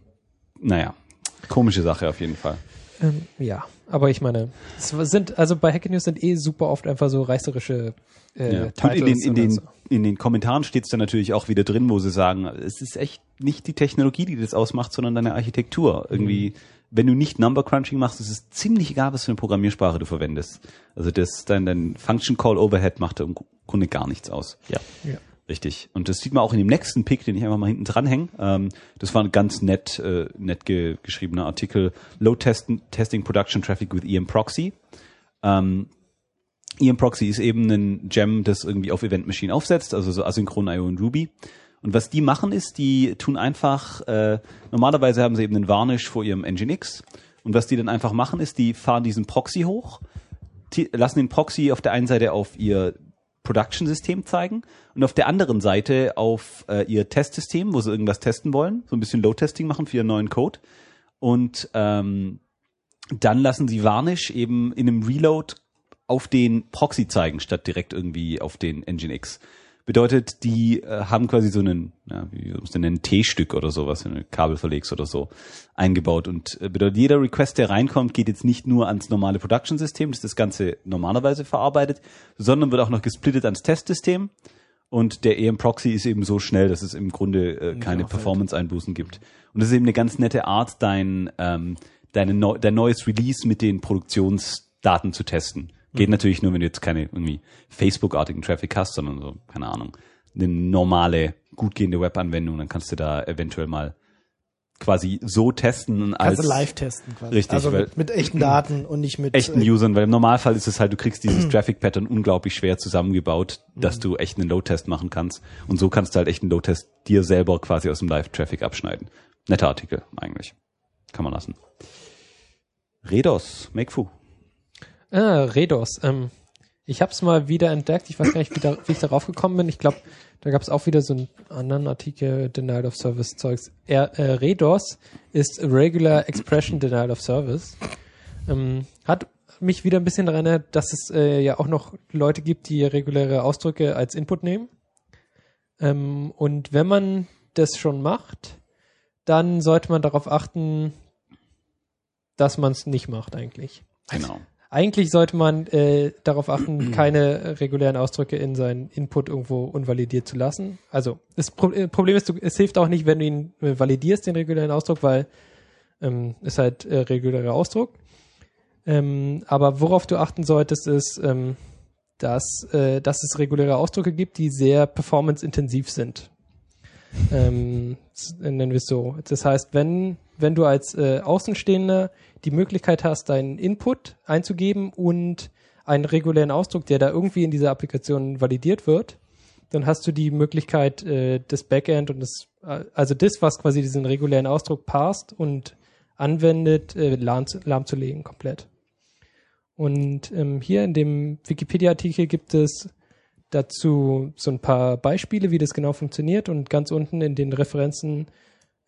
naja, komische Sache auf jeden Fall. Ja, aber ich meine, es sind, also bei Hacker News sind super oft einfach so reißerische Ja. Und Titles in oder so. den Kommentaren steht es dann natürlich auch wieder drin, wo sie sagen, es ist echt nicht die Technologie, die das ausmacht, sondern deine Architektur. Irgendwie, wenn du nicht Number Crunching machst, ist es ziemlich egal, was für eine Programmiersprache du verwendest. Also dein Function Call Overhead macht da im Grunde gar nichts aus. ja. Richtig. Und das sieht man auch in dem nächsten Pick, den ich einfach mal hinten dranhänge. Das war ein ganz nett geschriebener Artikel. Load Testing Production Traffic with EM Proxy. EM Proxy ist eben ein Gem, das irgendwie auf Event Machine aufsetzt, also so asynchron I.O. und Ruby. Und was die machen ist, die tun einfach, normalerweise haben sie eben einen Varnish vor ihrem Nginx. Und was die dann einfach machen ist, die fahren diesen Proxy hoch, lassen den Proxy auf der einen Seite auf ihr Production-System zeigen und auf der anderen Seite auf ihr Testsystem, wo sie irgendwas testen wollen, so ein bisschen Load-Testing machen für ihren neuen Code. Und dann lassen sie Varnish eben in einem Reload auf den Proxy zeigen, statt direkt irgendwie auf den Nginx. Bedeutet, die haben quasi so einen, wie soll man es denn nennen, T-Stück oder sowas, wenn du Kabel verlegst oder so, eingebaut. Und bedeutet, jeder Request, der reinkommt, geht jetzt nicht nur ans normale Production-System, das Ganze normalerweise verarbeitet, sondern wird auch noch gesplittet ans Testsystem. Und der EM-Proxy ist eben so schnell, dass es im Grunde keine Performance-Einbußen gibt. Und das ist eben eine ganz nette Art, dein neues Release mit den Produktionsdaten zu testen. Geht natürlich nur, wenn du jetzt keine irgendwie Facebook-artigen Traffic hast, sondern so, keine Ahnung, eine normale, gut gehende Webanwendung, dann kannst du da eventuell mal quasi so testen als Kannst du live testen quasi. Richtig, Also weil- mit echten Daten und nicht mit echten Usern, weil im Normalfall ist es halt, du kriegst dieses Traffic-Pattern unglaublich schwer zusammengebaut, dass du echt einen Load-Test machen kannst. Und so kannst du halt echt einen Load-Test dir selber quasi aus dem Live-Traffic abschneiden. Netter Artikel, eigentlich. Kann man lassen. Redos, Makefu. Redos. Ich habe es mal wieder entdeckt. Ich weiß gar nicht, wie ich darauf gekommen bin. Ich glaube, da gab es auch wieder so einen anderen Artikel, Denial of Service Zeugs. Redos ist Regular Expression Denial of Service. Hat mich wieder ein bisschen daran erinnert, dass es ja auch noch Leute gibt, die reguläre Ausdrücke als Input nehmen. Und wenn man das schon macht, dann sollte man darauf achten, dass man es nicht macht eigentlich. Genau. Eigentlich sollte man darauf achten, keine regulären Ausdrücke in seinen Input irgendwo unvalidiert zu lassen. Also das Problem ist, es hilft auch nicht, wenn du ihn validierst, den regulären Ausdruck, weil ist halt regulärer Ausdruck. Aber worauf du achten solltest, ist, dass es reguläre Ausdrücke gibt, die sehr performance-intensiv sind. Nennen wir es so. Das heißt, wenn du als Außenstehender die Möglichkeit hast, deinen Input einzugeben und einen regulären Ausdruck, der da irgendwie in dieser Applikation validiert wird, dann hast du die Möglichkeit, das Backend und also das, was quasi diesen regulären Ausdruck parst und anwendet, lahmzulegen komplett. Und hier in dem Wikipedia-Artikel gibt es dazu so ein paar Beispiele, wie das genau funktioniert, und ganz unten in den Referenzen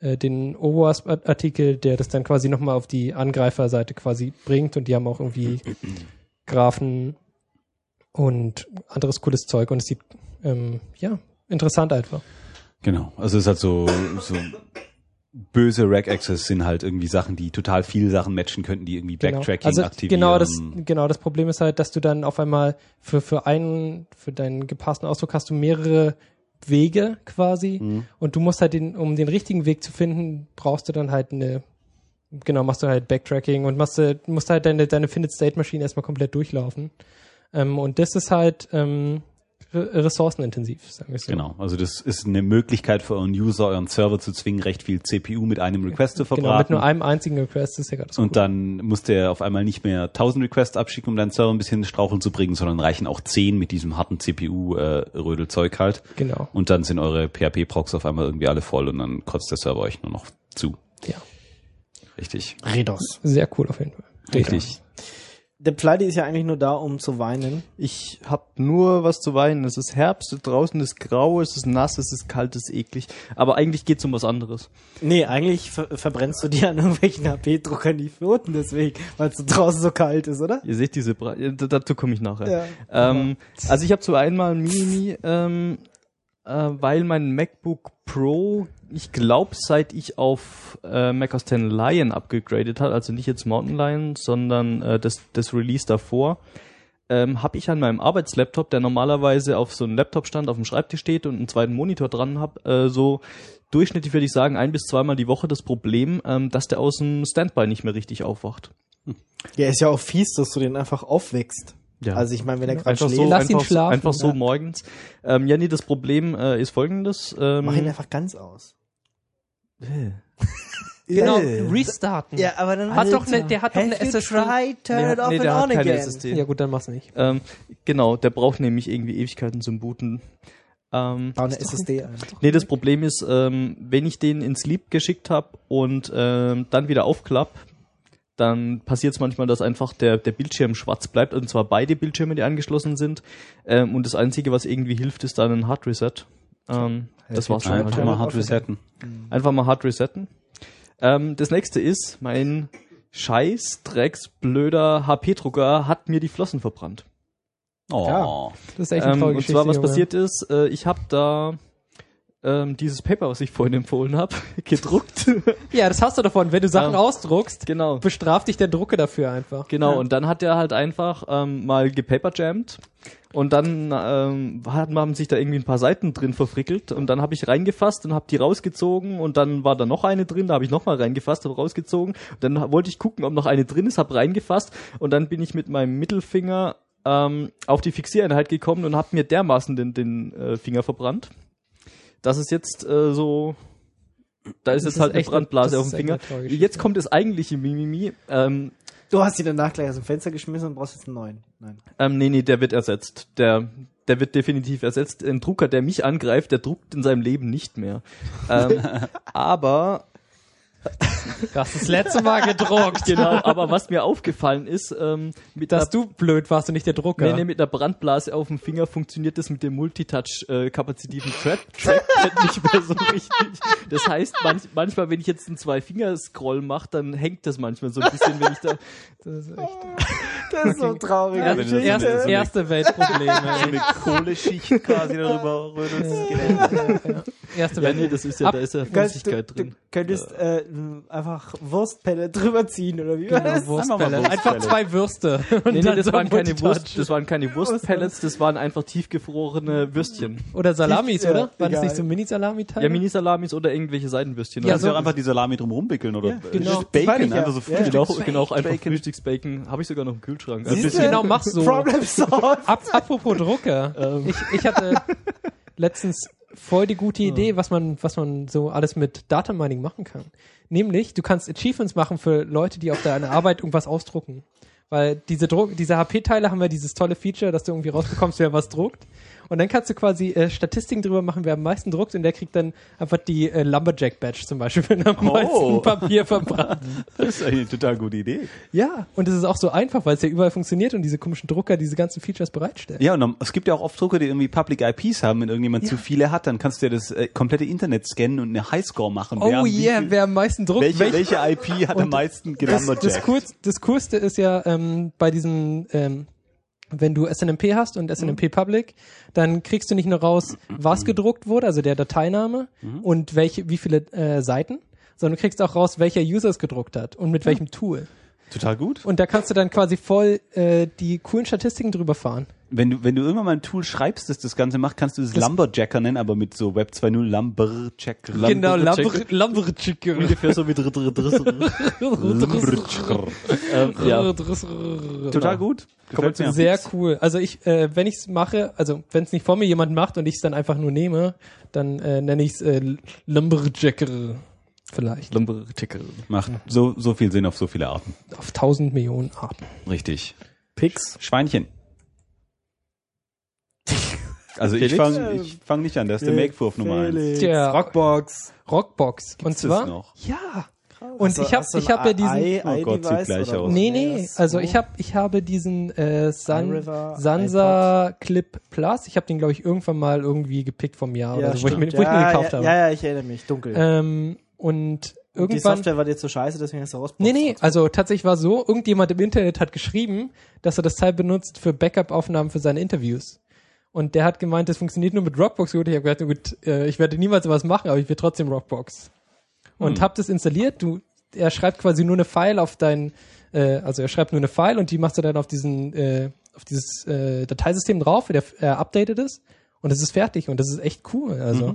den OWASP-Artikel, der das dann quasi nochmal auf die Angreiferseite quasi bringt und die haben auch irgendwie Graphen und anderes cooles Zeug und es sieht interessant einfach. Genau, also es ist halt so böse Reg-Access sind halt irgendwie Sachen, die total viele Sachen matchen könnten, die irgendwie Backtracking aktivieren. Genau, das Problem ist halt, dass du dann auf einmal für deinen gepassten Ausdruck hast du mehrere Wege quasi und du musst halt um den richtigen Weg zu finden, brauchst du dann halt machst du halt Backtracking und musst halt deine Finite-State-Maschine erstmal komplett durchlaufen. Und das ist halt ressourcenintensiv, sagen wir so. Genau, also das ist eine Möglichkeit für euren User, euren Server zu zwingen, recht viel CPU mit einem Request zu verbraten. Genau, mit nur einem einzigen Request ist ja gerade so. Und dann muss der auf einmal nicht mehr 1000 Requests abschicken, um deinen Server ein bisschen ins Straucheln zu bringen, sondern reichen auch 10 mit diesem harten CPU-Rödelzeug halt. Genau. Und dann sind eure PHP-Procs auf einmal irgendwie alle voll und dann kotzt der Server euch nur noch zu. Ja. Richtig. Redos. Sehr cool auf jeden Fall. Richtig. Der Pleite ist ja eigentlich nur da, um zu weinen. Ich hab nur was zu weinen. Es ist Herbst, draußen ist grau, es ist nass, es ist kalt, es ist eklig. Aber eigentlich geht's um was anderes. Nee, eigentlich verbrennst du dir an irgendwelchen HP-Druckern die Pfoten deswegen, weil es so draußen so kalt ist, oder? Ihr seht dazu komme ich nachher. Ja. Also ich habe zu einmal ein Mini, weil mein MacBook Pro, ich glaube, seit ich auf Mac OS X Lion abgegradet hat, also nicht jetzt Mountain Lion, sondern das Release davor, habe ich an meinem Arbeitslaptop, der normalerweise auf so einem Laptop-Stand auf dem Schreibtisch steht und einen zweiten Monitor dran habe, so durchschnittlich würde ich sagen, 1 bis 2 Mal die Woche das Problem, dass der aus dem Standby nicht mehr richtig aufwacht. Ja, ist ja auch fies, dass du den einfach aufwächst. Ja. Also ich meine, wenn er gerade Einfach schläft, so, Lass ihn schlafen, einfach so ja. morgens. Das Problem ist folgendes. mach ihn einfach ganz aus. Genau, restarten. Ja, aber dann der hat doch eine SSD. Turn it off and der hat on keine again. SSD. Ja gut, dann mach's nicht. Genau, der braucht nämlich irgendwie Ewigkeiten zum Booten. Bau eine SSD ein. Nee, das Problem ist, wenn ich den ins Sleep geschickt habe und dann wieder aufklapp, dann passiert es manchmal, dass einfach der Bildschirm schwarz bleibt, und zwar beide Bildschirme, die angeschlossen sind. Und das Einzige, was irgendwie hilft, ist dann ein Hard Reset. Das war's schon. Einfach mal hart resetten. Einfach mal hart resetten. Das nächste ist, mein scheiß drecksblöder HP-Drucker hat mir die Flossen verbrannt. Oh. Ja. Das ist echt eine traurige Und zwar, was Junge. passiert ist, ich habe da dieses Paper, was ich vorhin empfohlen habe, gedruckt. Ja, das hast du davon. Wenn du Sachen ausdruckst, Genau. bestraft dich der Drucker dafür einfach. Genau, und dann hat er halt einfach mal gepaperjammt und dann haben sich da irgendwie ein paar Seiten drin verfrickelt und dann habe ich reingefasst und habe die rausgezogen und dann war da noch eine drin, da habe ich nochmal reingefasst und rausgezogen. Und dann wollte ich gucken, ob noch eine drin ist, habe reingefasst und dann bin ich mit meinem Mittelfinger auf die Fixiereinheit gekommen und habe mir dermaßen den Finger verbrannt. Das ist jetzt so, da ist Das jetzt halt ist eine echt Brandblase das auf ist dem echt Finger. eine traurige Jetzt kommt das eigentliche Mimimi. Du hast ihn danach gleich aus dem Fenster geschmissen und brauchst jetzt einen neuen. Nein. Nee, der wird ersetzt. Der wird definitiv ersetzt. Ein Drucker, der mich angreift, der druckt in seinem Leben nicht mehr. Aber Du hast das letzte Mal gedruckt. genau, aber was mir aufgefallen ist, Dass du blöd warst und nicht der Drucker. mit einer Brandblase auf dem Finger funktioniert das mit dem Multitouch-kapazitiven Trackpad nicht mehr so richtig. Das heißt, manchmal, wenn ich jetzt einen 2-Finger-Scroll mache, dann hängt das manchmal so ein bisschen, wenn ich da... Das ist echt Das ist so traurig. Ja, wenn du das erste Weltprobleme. eine Kohleschicht quasi darüber rödelst. Erste Ja, nee, das ist ja, da ist ja Flüssigkeit Du drin. könntest einfach Wurstpelle drüber ziehen, oder wie war Genau, das? Wurstpelle. Einfach mal Einfach Wurstpelle. 2 Würste. Und Nee, dann das so waren keine Multitouch. das waren keine Wurstpellets, das waren einfach tiefgefrorene Würstchen. Oder Salamis, Ja, oder? Waren das egal. nicht so Mini-Salami-Teile? Ja, Mini-Salamis oder irgendwelche Seidenwürstchen. Ja, Also so- einfach die Salami drum rumwickeln oder genau. Das meine ich Bacon, ja. einfach so Ja. Frühstück. Genau, einfach Bacon. Frühstücksbacon. Habe ich sogar noch im Kühlschrank. Siehst du? Genau, mach so. Problem solved. Apropos Drucker. Ich hatte letztens voll die gute Idee, was man so alles mit Data Mining machen kann. Nämlich, du kannst Achievements machen für Leute, die auf deiner Arbeit irgendwas ausdrucken. Weil diese HP-Teile haben ja dieses tolle Feature, dass du irgendwie rausbekommst, wer was druckt. Und dann kannst du quasi Statistiken drüber machen, wer am meisten druckt, und der kriegt dann einfach die Lumberjack-Badge zum Beispiel, wenn er am meisten Papier verbrannt. Das ist eine total gute Idee. Ja, und es ist auch so einfach, weil es ja überall funktioniert und diese komischen Drucker diese ganzen Features bereitstellen. Ja, und es gibt ja auch oft Drucker, die irgendwie Public IPs haben. Wenn irgendjemand zu viele hat, dann kannst du ja das komplette Internet scannen und eine Highscore machen. Wer am meisten druckt. Welche IP hat am meisten gelumberjackt? Das Coolste ist ja bei diesen wenn du SNMP hast und SNMP Public, dann kriegst du nicht nur raus, was gedruckt wurde, also der Dateiname und wie viele Seiten, sondern du kriegst auch raus, welcher User es gedruckt hat und mit welchem Tool. Total gut. Und da kannst du dann quasi voll die coolen Statistiken drüber fahren. Wenn du irgendwann mal ein Tool schreibst, das Ganze macht, kannst du das Lumberjacker nennen, aber mit so Web 2.0 Lumberjacker. Genau, Lumberjacker. Ungefähr so wie Ja. Total gut. Gefällt mir. Sehr cool. Also wenn ich es mache, also wenn es nicht vor mir jemand macht und ich es dann einfach nur nehme, dann nenne ich es Lumberjacker vielleicht. Lumberjacker. Macht so viel Sinn auf so viele Arten. Auf 1000 Millionen Arten. Richtig. Pix. Schweinchen. Also ich fang nicht an, das ist der Make-Wurf Nummer 1. Tja, Rockbox. Und Gibt's zwar das noch? Ja. Und Hast ich du habe ja ein diesen Oh Gott, sieht gleich oder aus. was? Nee, also ich habe diesen iRiver, Sansa Clip Plus. Ich habe den, glaube ich, irgendwann mal irgendwie gepickt vom Jahr oder so, wo ich mir den gekauft habe. Ja, ich erinnere mich, dunkel. Und die irgendwann Software war dir zu scheiße, deswegen hast du rausgebracht. Nee, also tatsächlich war so, irgendjemand im Internet hat geschrieben, dass er das Teil benutzt für Backup-Aufnahmen für seine Interviews. Und der hat gemeint, das funktioniert nur mit Rockbox. Gut, ich habe gedacht, gut, ich werde niemals sowas machen, aber ich will trotzdem Rockbox. Und hab das installiert. Er schreibt quasi nur eine File auf also er schreibt nur eine File und die machst du dann auf auf dieses Dateisystem drauf, er updatet es und es ist fertig und das ist echt cool. Also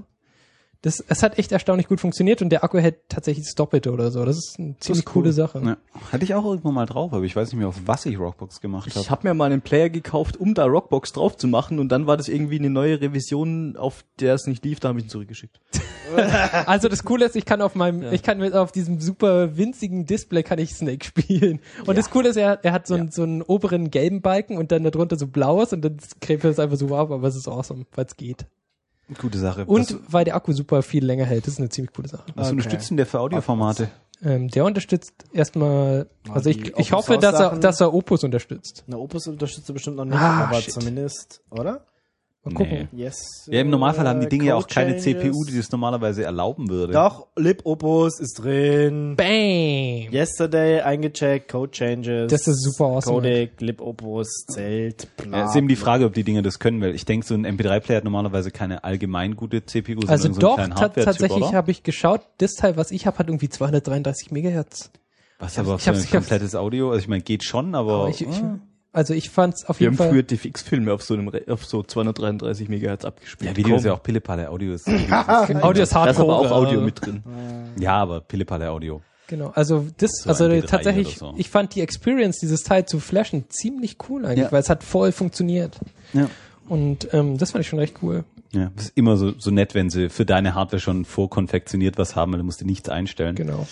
es hat echt erstaunlich gut funktioniert und der Akku hält tatsächlich das Doppelte oder so. Das ist eine ziemlich coole Sache. Ja. Hatte ich auch irgendwo mal drauf, aber ich weiß nicht mehr, auf was ich Rockbox gemacht habe. Ich habe mir mal einen Player gekauft, um da Rockbox drauf zu machen, und dann war das irgendwie eine neue Revision, auf der es nicht lief, da habe ich ihn zurückgeschickt. Also das Coole ist, ich kann auf diesem super winzigen Display kann ich Snake spielen. Und das Coole ist, er hat so einen oberen gelben Balken und dann darunter so blaues und dann gräbt er es einfach so auf, aber es ist awesome, weil es geht. Gute Sache. Und weil der Akku super viel länger hält, das ist eine ziemlich coole Sache. Was unterstützt denn der für Audioformate? Der unterstützt erstmal, also die ich hoffe, dass er Opus unterstützt. Na, Opus unterstützt er bestimmt noch nicht, Ah, aber shit. zumindest, oder? Mal gucken. Yes. Ja, im Normalfall haben die Dinge ja auch keine Code-Changes. CPU, die das normalerweise erlauben würde. Doch, Lib-Opus ist drin. Bam! Yesterday eingecheckt, Code Changes. Das ist super awesome. Codec, Lib-Opus, Zelt, bla. Ja, ist eben die Frage, ob die Dinge das können, weil ich denke, so ein MP3-Player hat normalerweise keine allgemein gute CPU, sondern Also so einen doch, kleinen Hardware-Chip, tatsächlich oder? habe ich geschaut, das Teil, was ich habe, hat irgendwie 233 Megahertz. Was aber ich für hab's- ein ich hab's- komplettes Audio, also ich meine, geht schon, aber Aber ich fand's auf Wir jeden haben Fall. früher DFX-Filme auf so 233 Megahertz abgespielt. ja, Video ist ja auch Pillepalle, Audio ist Audio ist Da ist aber Hardcore. auch Audio mit drin. ja, aber Pillepalle Audio. Genau, also So MP3 tatsächlich, oder so. ich fand die Experience, dieses Teil zu flashen, ziemlich cool eigentlich, Ja. weil es hat voll funktioniert. Ja. Und das fand ich schon recht cool. Ja, das ist immer so nett, wenn sie für deine Hardware schon vorkonfektioniert was haben, weil du musst dir nichts einstellen. Genau.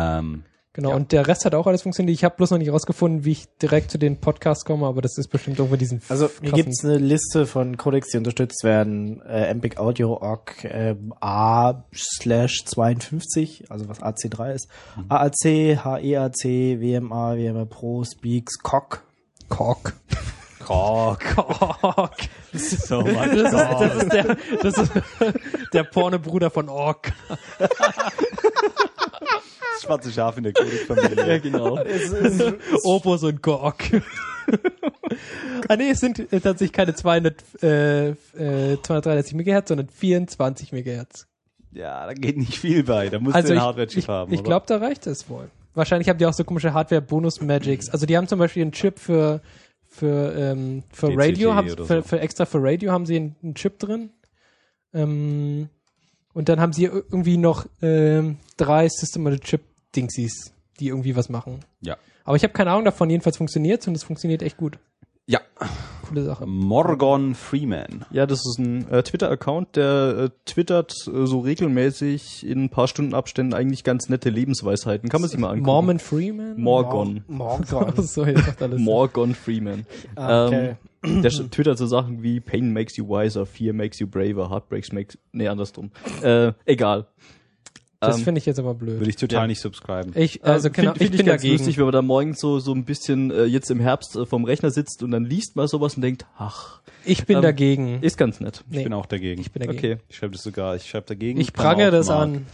Ja. Und der Rest hat auch alles funktioniert. Ich habe bloß noch nicht rausgefunden, wie ich direkt zu den Podcasts komme, aber das ist bestimmt irgendwo diesen Also hier krassen- gibt's eine Liste von Codecs, die unterstützt werden. MPEG Audio OGG A/52, also was AC3 ist. AAC, HEAC, WMA, WMA Pro, Speaks, COG. Kork. Kork. So much Das ist der Pornobruder von Ork. Das schwarze Schaf in der Codec-Familie. Ja, genau. Opus und Kork. Nee, es sind tatsächlich keine 233 Megahertz, sondern 24 Megahertz. Ja, da geht nicht viel bei. Da musst Also du ich, einen Hardware-Chip haben, ich oder? glaube, da reicht es wohl. Wahrscheinlich haben die auch so komische Hardware-Bonus-Magics. Also die haben zum Beispiel einen Chip für DCT Radio, oder so. für extra für Radio haben sie einen Chip drin. Und dann haben sie irgendwie noch 3 System-on-a-Chip-Dingsies, die irgendwie was machen. Ja. Aber ich habe keine Ahnung davon, jedenfalls funktioniert's und es funktioniert echt gut. Ja, Coole Sache. Morgan Freeman. Ja, das ist ein Twitter-Account, der twittert so regelmäßig in ein paar Stunden Abständen eigentlich ganz nette Lebensweisheiten. Kann man sich mal angucken. Mormon Freeman? Morgan. Morgan. So, jetzt macht alles. Morgan Freeman. Okay. Der twittert so Sachen wie Pain makes you wiser, Fear makes you braver, Heartbreaks makes... Nee, andersrum. Egal. Das finde ich jetzt aber blöd. Würde ich total nicht subscriben. Ich bin Find ich dagegen. ganz lustig, wenn man da morgens so ein bisschen jetzt im Herbst vorm Rechner sitzt und dann liest man sowas und denkt, ach, Ich bin dagegen. ist ganz nett. Ich bin auch dagegen. Ich bin dagegen. Okay. Ich schreibe das sogar. Ich schreibe dagegen. Ich prangere das Mark. an.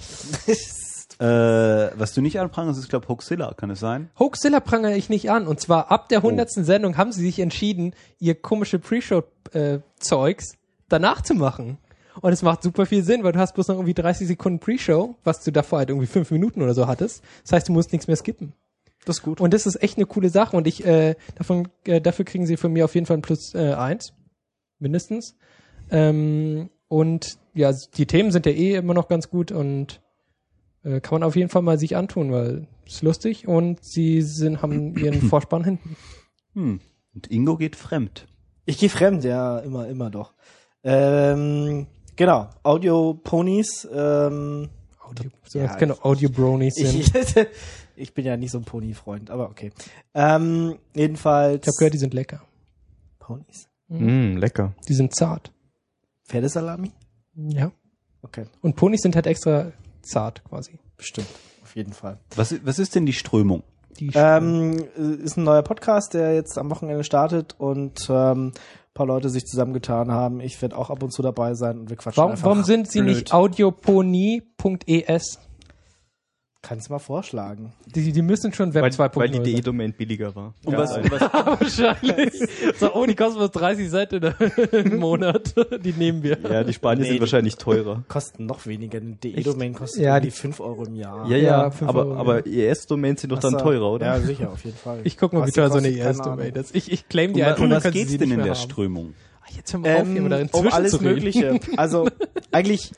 Was du nicht anprangerst, ist, glaube ich, Hoaxilla. Kann es sein? Hoaxilla prangere ich nicht an. Und zwar ab der 100. Sendung haben sie sich entschieden, ihr komische Pre-Show-Zeugs danach zu machen. Und es macht super viel Sinn, weil du hast bloß noch irgendwie 30 Sekunden Pre-Show, was du davor halt irgendwie 5 Minuten oder so hattest. Das heißt, du musst nichts mehr skippen. Das ist gut. Und das ist echt eine coole Sache. Und dafür kriegen sie von mir auf jeden Fall ein Plus 1. Mindestens. Und ja, die Themen sind ja eh immer noch ganz gut und kann man auf jeden Fall mal sich antun, weil es ist lustig und sie haben ihren Vorspann hinten. Und Ingo geht fremd. Ich gehe fremd, ja, immer doch. Genau, Audio-Ponys. Audio, so Ja, als keine Audio-Bronies sind. Ich bin ja nicht so ein Pony-Freund, aber okay. Jedenfalls. Ich habe gehört, die sind lecker. Ponys. Lecker. Die sind zart. Pferdesalami? Ja. Okay, Und Ponys sind halt extra zart quasi. bestimmt. Auf jeden Fall. Was ist denn die Strömung? Die Ist ein neuer Podcast, der jetzt am Wochenende startet und ein paar Leute sich zusammengetan haben. Ich werde auch ab und zu dabei sein und wir quatschen einfach. warum sind sie blöd. nicht audiopony.es? Kannst du mal vorschlagen. Die müssen schon Web 2.0 Weil die sein. DE-Domain billiger war. Und was Wahrscheinlich. So, die kosten bloß 30 Cent im Monat. Die nehmen wir. Ja, die Spanier Nee, sind wahrscheinlich teurer. Kosten noch weniger. Eine DE-Domain kostet Ja, irgendwie die 5 Euro im Jahr. Ja, 5 Euro, aber ES-Domains sind doch dann Achso. teurer, oder? Ja, sicher, auf jeden Fall. Ich guck mal, wie Was die teuer so eine kostet, keine ES-Domain Ahnung. ist. Ich claim die einfach, Um dann was können sie geht's sie denn nicht in mehr der haben. Strömung? Jetzt hör mal auf, hier wieder Um alles zu reden. Mögliche. Also eigentlich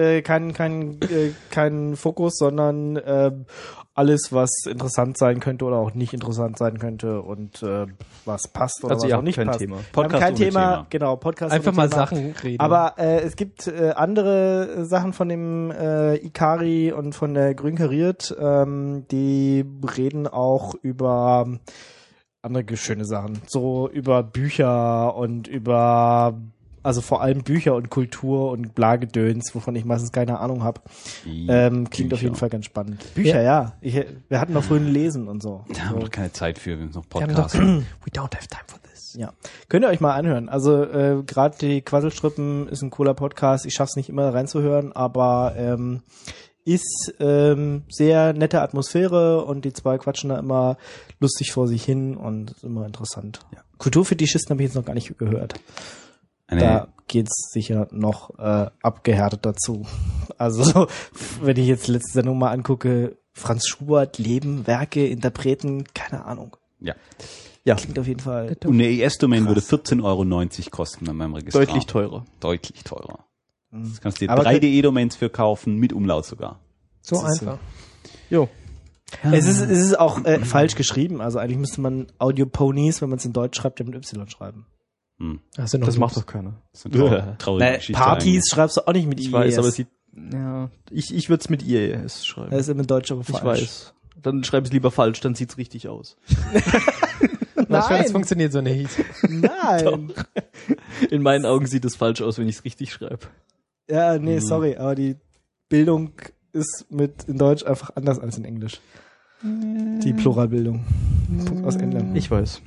kein Fokus, sondern alles, was interessant sein könnte oder auch nicht interessant sein könnte und was passt oder Also was ihr auch habt nicht kein passt. Thema. Wir haben Podcast kein ohne Thema, Thema. genau, Podcast Einfach ohne mal Thema. Sachen reden. Aber es gibt andere Sachen von dem Ikari und von der Grün Kariert, die reden auch über andere schöne Sachen. So über Bücher und also vor allem Bücher und Kultur und Blagedöns, wovon ich meistens keine Ahnung habe. Klingt auf jeden Fall ganz spannend. Bücher, ja. Wir hatten noch früher Lesen und so. Da haben wir doch keine Zeit für, wir haben noch Wir haben doch, Podcasts. we don't have time for this. Ja. Könnt ihr euch mal anhören. Also gerade die Quasselstrippen ist ein cooler Podcast. Ich schaff's nicht immer reinzuhören, aber ist sehr nette Atmosphäre und die zwei quatschen da immer lustig vor sich hin und ist immer interessant. Ja. Kulturfetischisten habe ich jetzt noch gar nicht gehört. Da geht's sicher noch abgehärtet dazu. Also so, wenn ich jetzt letzte Sendung mal angucke, Franz Schubert, Leben, Werke, Interpreten, keine Ahnung. Ja. Klingt auf jeden Fall. Und eine ES-Domain würde 14,90 Euro kosten an meinem Registrar. Deutlich teurer. Deutlich teurer. Das kannst du dir Aber 3 DE-Domains für kaufen, mit Umlaut sogar. So Das ist einfach. Jo. Es ist auch falsch geschrieben. Also eigentlich müsste man Audio-Ponies, wenn man es in Deutsch schreibt, ja mit Y schreiben. Hast du noch Das Lust? macht doch keiner. Das ist eine traurige Geschichte Partys eigentlich. schreibst du auch nicht mit Ich IES. weiß, aber es sieht, ja, ich würde es mit IES schreiben. Das ist im Deutsch aber Ich falsch. weiß. Dann schreib es lieber falsch, dann sieht's richtig aus. Das funktioniert so nicht. Nein. In meinen Augen sieht es falsch aus, wenn ich es richtig schreibe. Ja, nee, sorry, aber die Bildung ist in Deutsch einfach anders als in Englisch. Die Pluralbildung. Punkt aus Ende. Ich weiß.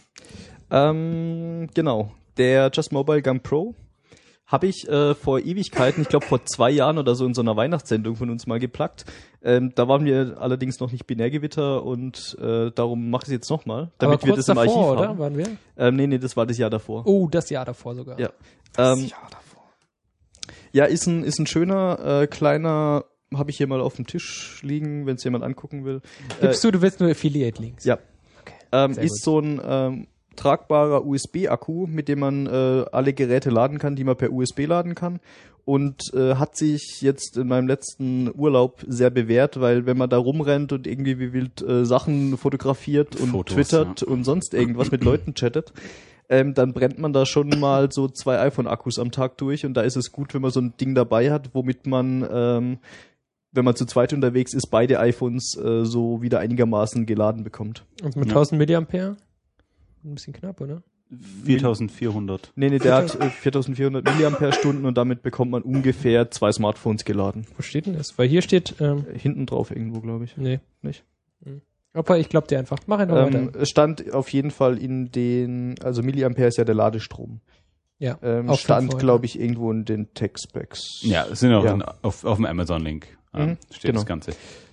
Genau. Der Just Mobile Gun Pro habe ich vor Ewigkeiten, ich glaube vor 2 Jahren oder so in so einer Weihnachtssendung von uns mal geplagt. Da waren wir allerdings noch nicht Binärgewitter und darum mache ich es jetzt nochmal, damit Aber wir kurz das im Archiv davor, oder? haben. Waren wir? Nee, das war das Jahr davor. Oh, das Jahr davor sogar. Ja. Ja, davor. Ja, ist ein schöner, kleiner, habe ich hier mal auf dem Tisch liegen, wenn es jemand angucken will. Gibst du willst nur Affiliate-Links. Ja. Okay. Sehr Ist gut. so ein tragbarer USB-Akku, mit dem man alle Geräte laden kann, die man per USB laden kann. Und hat sich jetzt in meinem letzten Urlaub sehr bewährt, weil wenn man da rumrennt und irgendwie wie wild Sachen fotografiert und Fotos, twittert und sonst irgendwas mit Leuten chattet, dann brennt man da schon mal so 2 iPhone-Akkus am Tag durch. Und da ist es gut, wenn man so ein Ding dabei hat, womit man, wenn man zu zweit unterwegs ist, beide iPhones so wieder einigermaßen geladen bekommt. Und mit 1000 Milliampere? Ein bisschen knapp, oder? 4400. Nee, der hat 4400 Milliampere-Stunden und damit bekommt man ungefähr 2 Smartphones geladen. Wo steht denn das? Weil hier steht... Hinten drauf irgendwo, glaube ich. Nee. Nicht? Aber ich glaube dir einfach. Mach einfach weiter. Es stand auf jeden Fall in den, also Milliampere ist ja der Ladestrom. Ja, Stand, glaube ich, irgendwo in den Tech-Specs. Ja, es sind auch Ja. auf dem Amazon-Link steht genau. das Ganze.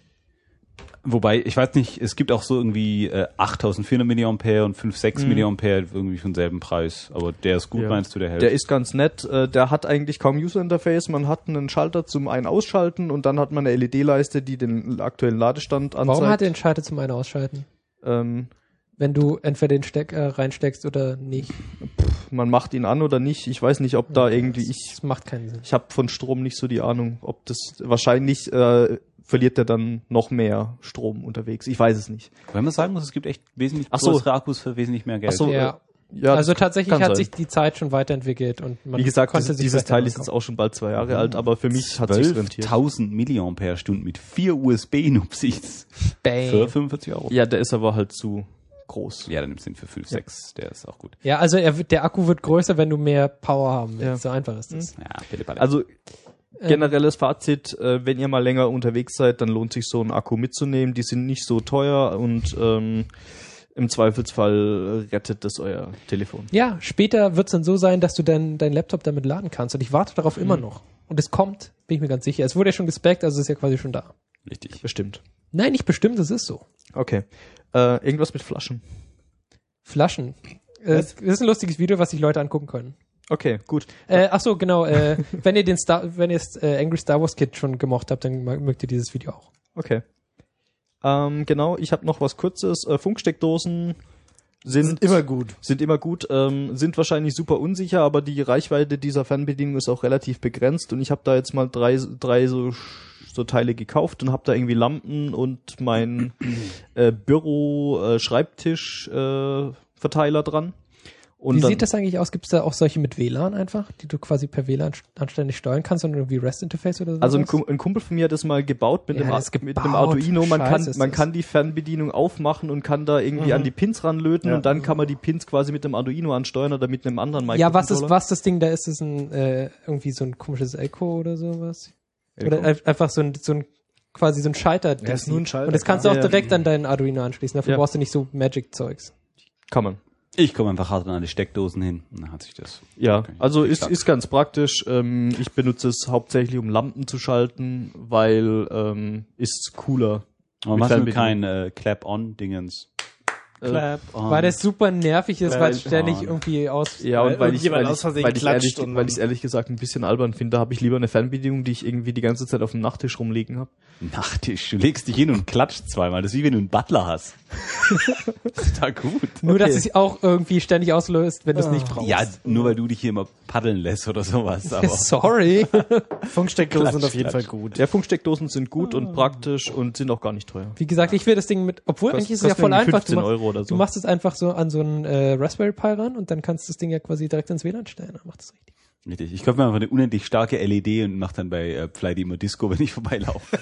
Wobei, ich weiß nicht, es gibt auch so irgendwie 8400 Milliampere und 5,6 Milliampere irgendwie für denselben Preis. Aber der ist gut, Ja. meinst du, der hält? Der ist ganz nett. Der hat eigentlich kaum User-Interface. Man hat einen Schalter zum Ein-Ausschalten und dann hat man eine LED-Leiste, die den aktuellen Ladestand anzeigt. Warum hat er den Schalter zum Ein- Ausschalten? Wenn du entweder den Stecker reinsteckst oder nicht. Man macht ihn an oder nicht. Ich weiß nicht, ob da irgendwie Das macht keinen Sinn. Ich habe von Strom nicht so die Ahnung, ob das wahrscheinlich verliert der dann noch mehr Strom unterwegs. Ich weiß es nicht. Wenn man sagen muss, es gibt echt wesentlich Ach so. größere Akkus für wesentlich mehr Geld. Ach so. Ja. Ja, Also das tatsächlich kann hat sein. sich die Zeit schon weiterentwickelt und man Wie gesagt, konnte sich dieses besser Teil ist rankommen. jetzt auch schon bald 2 Jahre alt, aber für mich hat es sich rentiert. 12.000 Milliampere-Stunden mit 4 USB-Nupsis Bang. für 45 Euro. Ja, der ist aber halt zu groß. Ja, dann nimmst du ihn für 5,6. Der ist auch gut. Ja, also der Akku wird größer, wenn du mehr Power haben willst. Ja. So einfach ist das. Ja, Pille-Palle. Also generelles Fazit, wenn ihr mal länger unterwegs seid, dann lohnt sich so ein Akku mitzunehmen. Die sind nicht so teuer und im Zweifelsfall rettet das euer Telefon. Ja, später wird es dann so sein, dass du dein Laptop damit laden kannst. Und ich warte darauf immer noch. Und es kommt, bin ich mir ganz sicher. Es wurde ja schon gespeckt, also es ist ja quasi schon da. Richtig. Bestimmt. Nein, nicht bestimmt, es ist so. Okay. Irgendwas mit Flaschen. Flaschen. Das ist ein lustiges Video, was sich Leute angucken können. Okay, gut. Ach so, genau. wenn ihr Angry Star Wars Kid schon gemocht habt, dann mögt ihr dieses Video auch. Okay. Genau, ich habe noch was Kurzes. Funksteckdosen sind immer gut. Sind immer gut, sind wahrscheinlich super unsicher, aber die Reichweite dieser Fernbedienung ist auch relativ begrenzt und ich habe da jetzt mal drei so Teile gekauft und habe da irgendwie Lampen und mein Büro-Schreibtisch-Verteiler dran. Und Wie dann, sieht das eigentlich aus? Gibt es da auch solche mit WLAN einfach, die du quasi per WLAN anständig steuern kannst und irgendwie REST-Interface oder so? Also ein Kumpel von mir hat das mal gebaut mit, Ja, einem, das ist mit einem gebaut. Arduino. Man Scheiße ist man das. kann die Fernbedienung aufmachen und kann da irgendwie an die Pins ranlöten und dann kann man die Pins quasi mit dem Arduino ansteuern oder mit einem anderen Ja, was Microcontroller. das Ding da ist? Ist ein irgendwie so ein komisches Echo oder sowas? Echo? Oder einfach so ein quasi so ein Schalter. Ja, ist nur ein Schalter, Und das kannst du auch ja. direkt an deinen Arduino anschließen. Dafür Ja. brauchst du nicht so Magic-Zeugs. Kann man. Ich komme einfach hart an die Steckdosen hin und dann hat sich das. Ja, Okay. also ist Stark. ist ganz praktisch. Ich benutze es hauptsächlich, um Lampen zu schalten, weil ist cooler. Aber mit machst du Fernbedienung. kein Clap-on-Dingens? Clap-on. Weil das super nervig ist, weil es Clap ständig on. irgendwie aus... Ja, und weil ich irgendjemand aus Versehen klatscht und dann- ehrlich gesagt ein bisschen albern finde, habe ich lieber eine Fernbedienung, die ich irgendwie die ganze Zeit auf dem Nachttisch rumliegen habe. Nachttisch. Du legst dich hin und klatscht zweimal. Das ist wie wenn du einen Butler hast. Das ist total gut. Nur, dass es auch irgendwie ständig auslöst, wenn du es nicht brauchst. Ja, nur weil du dich hier immer paddeln lässt oder sowas. Aber Sorry. Funksteckdosen sind Klatsch, auf jeden Klatsch. Fall gut. Ja, Funksteckdosen sind gut und praktisch und sind auch gar nicht teuer. Wie gesagt, ich will das Ding mit... Obwohl, eigentlich ist es ja Kosten voll irgendwie einfach. 15 Euro oder so. Du machst es einfach so an so einen Raspberry Pi ran und dann kannst du das Ding ja quasi direkt ins WLAN stellen. Dann macht es richtig. richtig. Ich kaufe mir einfach eine unendlich starke LED und mache dann bei Flight immer Disco, wenn ich vorbeilaufe.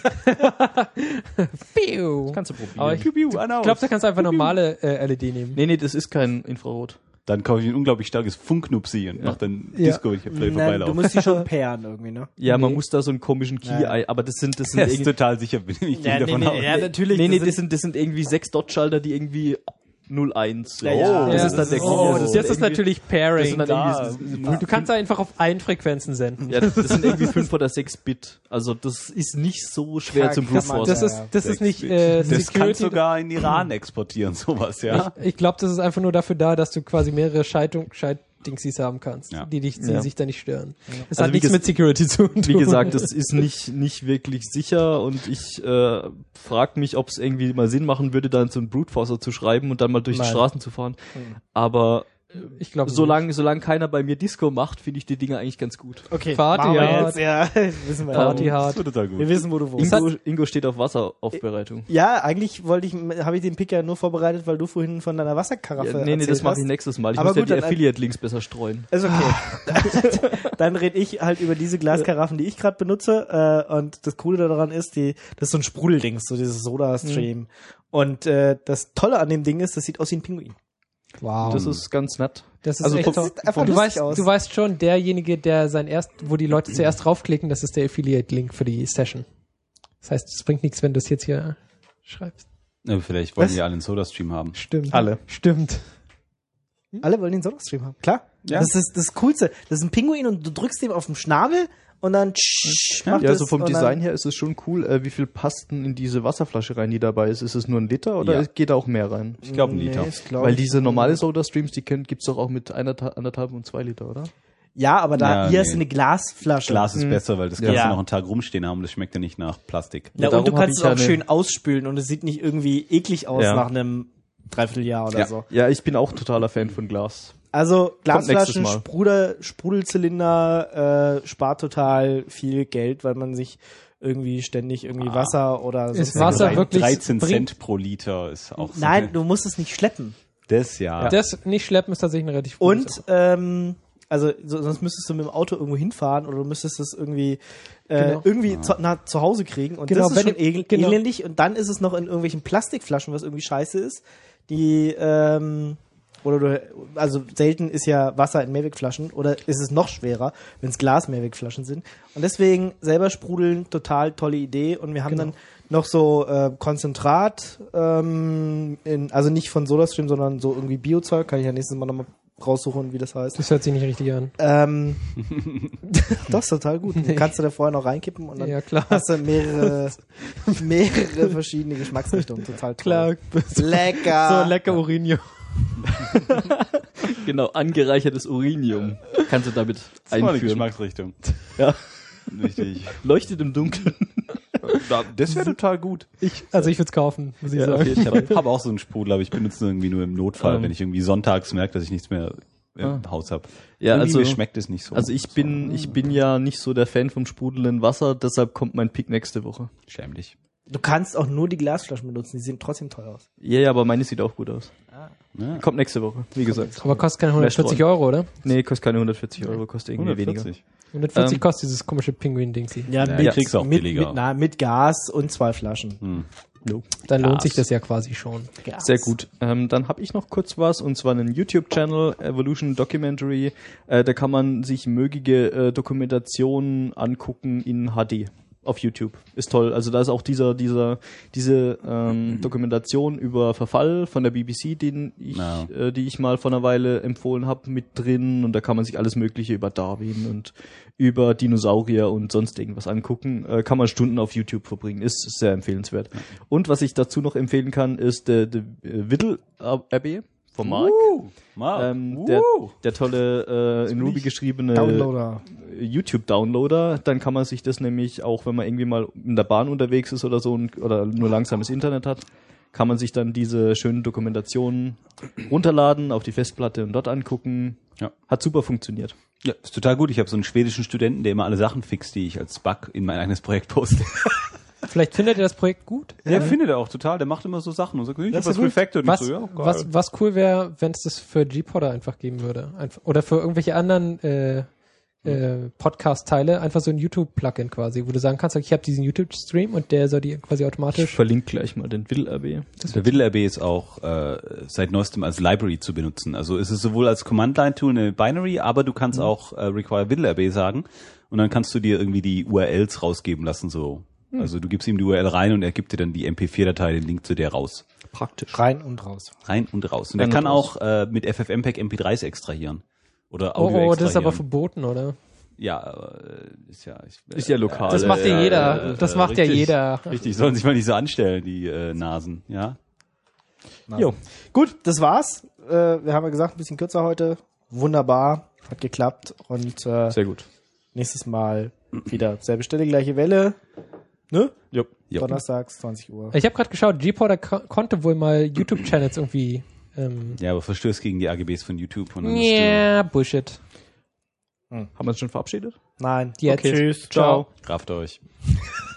Piu. Kannst du probieren. Aber ich glaube, da kannst du einfach normale LED nehmen. Nee, das ist kein Infrarot. Dann kaufe ich ein unglaublich starkes Funknupsi und mache dann Ja. Disco, wenn ich auf Flight Nein, vorbeilaufe. du musst die schon pairen irgendwie, ne? Ja, man Nee. muss da so einen komischen Key, Ja. aber das sind Er ist irgendwie, total sicher, bin ich davon aus. natürlich. nee, das sind irgendwie 6 Dot-Schalter, die irgendwie 01. Ja, ja. das Ja, ist dann der Key. oh, Also das ist irgendwie- natürlich das Pairing. sind dann Da. irgendwie, Du kannst da einfach auf Einfrequenzen senden. ja, das sind irgendwie 5 oder 6 Bit. Also das ist nicht so schwer Ja, zum kann Brute man- Force. Das ist nicht Das kannst Security. sogar in Iran exportieren, sowas, ja. Ich glaube, das ist einfach nur dafür da, dass du quasi mehrere Dingsies haben kannst, Ja. die sich da nicht stören. Das Also hat wie nichts mit Security zu tun. Wie gesagt, das ist nicht wirklich sicher und ich frage mich, ob es irgendwie mal Sinn machen würde, dann so einen Brute Forcer zu schreiben und dann mal durch die Nein. Straßen zu fahren. Aber Ich glaube, solange keiner bei mir Disco macht, finde ich die Dinger eigentlich ganz gut. Okay, Party machen wir hard. jetzt. Ja, wissen wir. Party ja. hard. Das wird total gut. Wir wissen, wo du wohnst. Ingo steht auf Wasseraufbereitung. Ja, eigentlich habe ich den Pick ja nur vorbereitet, weil du vorhin von deiner Wasserkaraffe Nee, das erzählt mache hast. ich nächstes Mal. Ich Aber muss ja gut, die dann- Affiliate-Links besser streuen. Ist okay. Dann rede ich halt über diese Glaskaraffen, die ich gerade benutze. Und das Coole daran ist, das ist so ein Sprudelding, so dieses Soda-Stream. Und das Tolle an dem Ding ist, das sieht aus wie ein Pinguin. Wow. Das ist ganz nett. Das ist Also echt vom- toll. sieht einfach Du lustig weißt, aus. du weißt schon, derjenige, der wo die Leute zuerst draufklicken, das ist der Affiliate-Link für die Session. Das heißt, es bringt nichts, wenn du es jetzt hier schreibst. Ja, vielleicht wollen Was? die alle einen Soda-Stream haben. Stimmt. Alle. Stimmt. Alle wollen den Soda-Stream haben. Klar. Ja. Das ist das Coolste. Das ist ein Pinguin und du drückst ihm auf den Schnabel und dann macht Ja, es also vom und Design dann, her ist es schon cool. Wie viel passt denn in diese Wasserflasche rein, die dabei ist? Ist es nur ein Liter oder Ja. geht da auch mehr rein? Ich glaube, ein Liter. Nee, ich glaub, Weil diese normale Soda-Streams, die gibt's doch auch mit 1,5 und 2 Liter, oder? Ja, aber da Ja, hier nee. ist eine Glasflasche. Glas ist besser, weil das kannst Ja. du noch einen Tag rumstehen haben. Das schmeckt ja nicht nach Plastik. Ja, darum und du hab kannst ich es auch ja schön ausspülen und es sieht nicht irgendwie eklig aus Ja. nach einem Dreivierteljahr oder Ja. so. Ja, ich bin auch totaler Fan von Glas. Also nächstes Glasflaschen, Mal. Sprudelzylinder spart total viel Geld, weil man sich irgendwie ständig irgendwie Wasser oder Ist sonst Wasser rein- wirklich 13 bringt- Cent pro Liter ist auch so. Nein, du musst es nicht schleppen. Das ja. Das nicht schleppen ist tatsächlich eine relativ gute Und Sache. also sonst müsstest du mit dem Auto irgendwo hinfahren oder du müsstest es irgendwie Genau. irgendwie zu Hause kriegen und Genau, das ist wenn schon du- genau. elendig und dann ist es noch in irgendwelchen Plastikflaschen, was irgendwie scheiße ist, die also selten ist ja Wasser in Mehrwegflaschen oder ist es noch schwerer, wenn es Glas-Mehrwegflaschen sind und deswegen selber sprudeln, total tolle Idee und wir haben Genau. dann noch so Konzentrat, also nicht von SodaStream, sondern so irgendwie Biozeug, kann ich ja nächstes Mal nochmal raussuchen, wie das heißt. Das hört sich nicht richtig an. Das ist total gut. Kannst du da vorher noch reinkippen und dann Ja, klar. hast du mehrere verschiedene Geschmacksrichtungen. Total toll. Klar. Lecker. So lecker Urinio. Genau, angereichertes Urinium kannst du damit Das war eine einführen. Geschmacksrichtung. Ja. Richtig. Leuchtet im Dunkeln. Das wäre total gut. Ich würde es kaufen, muss ich Ja, auf sagen. jeden Ich Fall. habe auch so einen Sprudel, aber ich benutze ihn irgendwie nur im Notfall, wenn ich irgendwie sonntags merke, dass ich nichts mehr im Haus habe. Ja, also- mir schmeckt es nicht so. Also ich bin ja nicht so der Fan vom sprudelnden Wasser, deshalb kommt mein Pick nächste Woche. Schäm dich. Du kannst auch nur die Glasflaschen benutzen, die sehen trotzdem teuer aus. Ja, aber meine sieht auch gut aus. Ja. Kommt nächste Woche, wie gesagt. Aber kostet keine 140 Mehr Euro, oder? Nee, kostet keine 140 Euro, kostet irgendwie weniger. 140. 140 Ähm, kostet dieses komische Pinguin-Ding. Ja, Ja, kriegst du auch billiger. mit Gas und 2 Flaschen. Dann lohnt Gas. sich das ja quasi schon. Gas. Sehr gut. Dann habe ich noch kurz was, und zwar einen YouTube-Channel, Evolution Documentary. Da kann man sich mögliche Dokumentationen angucken in HD auf YouTube. Ist toll. Also da ist auch diese Dokumentation über Verfall von der BBC, die ich mal vor einer Weile empfohlen habe, mit drin. Und da kann man sich alles Mögliche über Darwin und über Dinosaurier und sonst irgendwas angucken. Kann man Stunden auf YouTube verbringen. Ist sehr empfehlenswert. Und was ich dazu noch empfehlen kann, ist der Whittle Abbey von Mark. Der tolle in Ruby geschriebene Downloader. YouTube-Downloader. Dann kann man sich das nämlich auch, wenn man irgendwie mal in der Bahn unterwegs ist oder so oder nur langsames Internet hat, kann man sich dann diese schönen Dokumentationen runterladen, auf die Festplatte und dort angucken. Ja. Hat super funktioniert. Ja, ist total gut. Ich habe so einen schwedischen Studenten, der immer alle Sachen fixt, die ich als Bug in mein eigenes Projekt poste. Vielleicht findet ihr das Projekt gut. Der findet er auch total. Der macht immer so Sachen und sagt, ich Das hab ist was gut. refactored. Was, Und so, ja, geil. was cool wäre, wenn es das für G-Podder einfach geben würde. Oder für irgendwelche anderen Podcast-Teile, einfach so ein YouTube-Plugin quasi, wo du sagen kannst, ich habe diesen YouTube-Stream und der soll die quasi Ich automatisch. verlinke gleich mal den Whittle Abbey. Der WiddleRB ist auch seit neuestem als Library zu benutzen. Also ist es sowohl als Command-Line-Tool eine Binary, aber du kannst auch require WiddleRB sagen und dann kannst du dir irgendwie die URLs rausgeben lassen. So. Also du gibst ihm die URL rein und er gibt dir dann die MP4-Datei, den Link zu der raus. Praktisch. Rein und raus. Rein und raus. Und er Rein kann und raus. auch mit FFmpeg MP3s extrahieren. Oder Audio Oh, das ist extrahieren. aber verboten, oder? Ja, ist ja... Ist ja lokal. Das macht ja jeder. Das macht ja richtig, jeder. Richtig, sollen sich mal nicht so anstellen, die Nasen, ja? Jo. Gut, das war's. Wir haben ja gesagt, ein bisschen kürzer heute. wunderbar, hat geklappt und Sehr gut. nächstes Mal wieder selbe Stelle, gleiche Welle. Ne? Jo. Donnerstags, 20 Uhr. Ich habe gerade geschaut, G-Porter konnte wohl mal YouTube-Channels irgendwie Ja, aber verstößt gegen die AGBs von YouTube. Und dann musst yeah, Bullshit. Haben wir uns schon verabschiedet? Nein. Jetzt. Tschüss. Ciao. du rafft euch.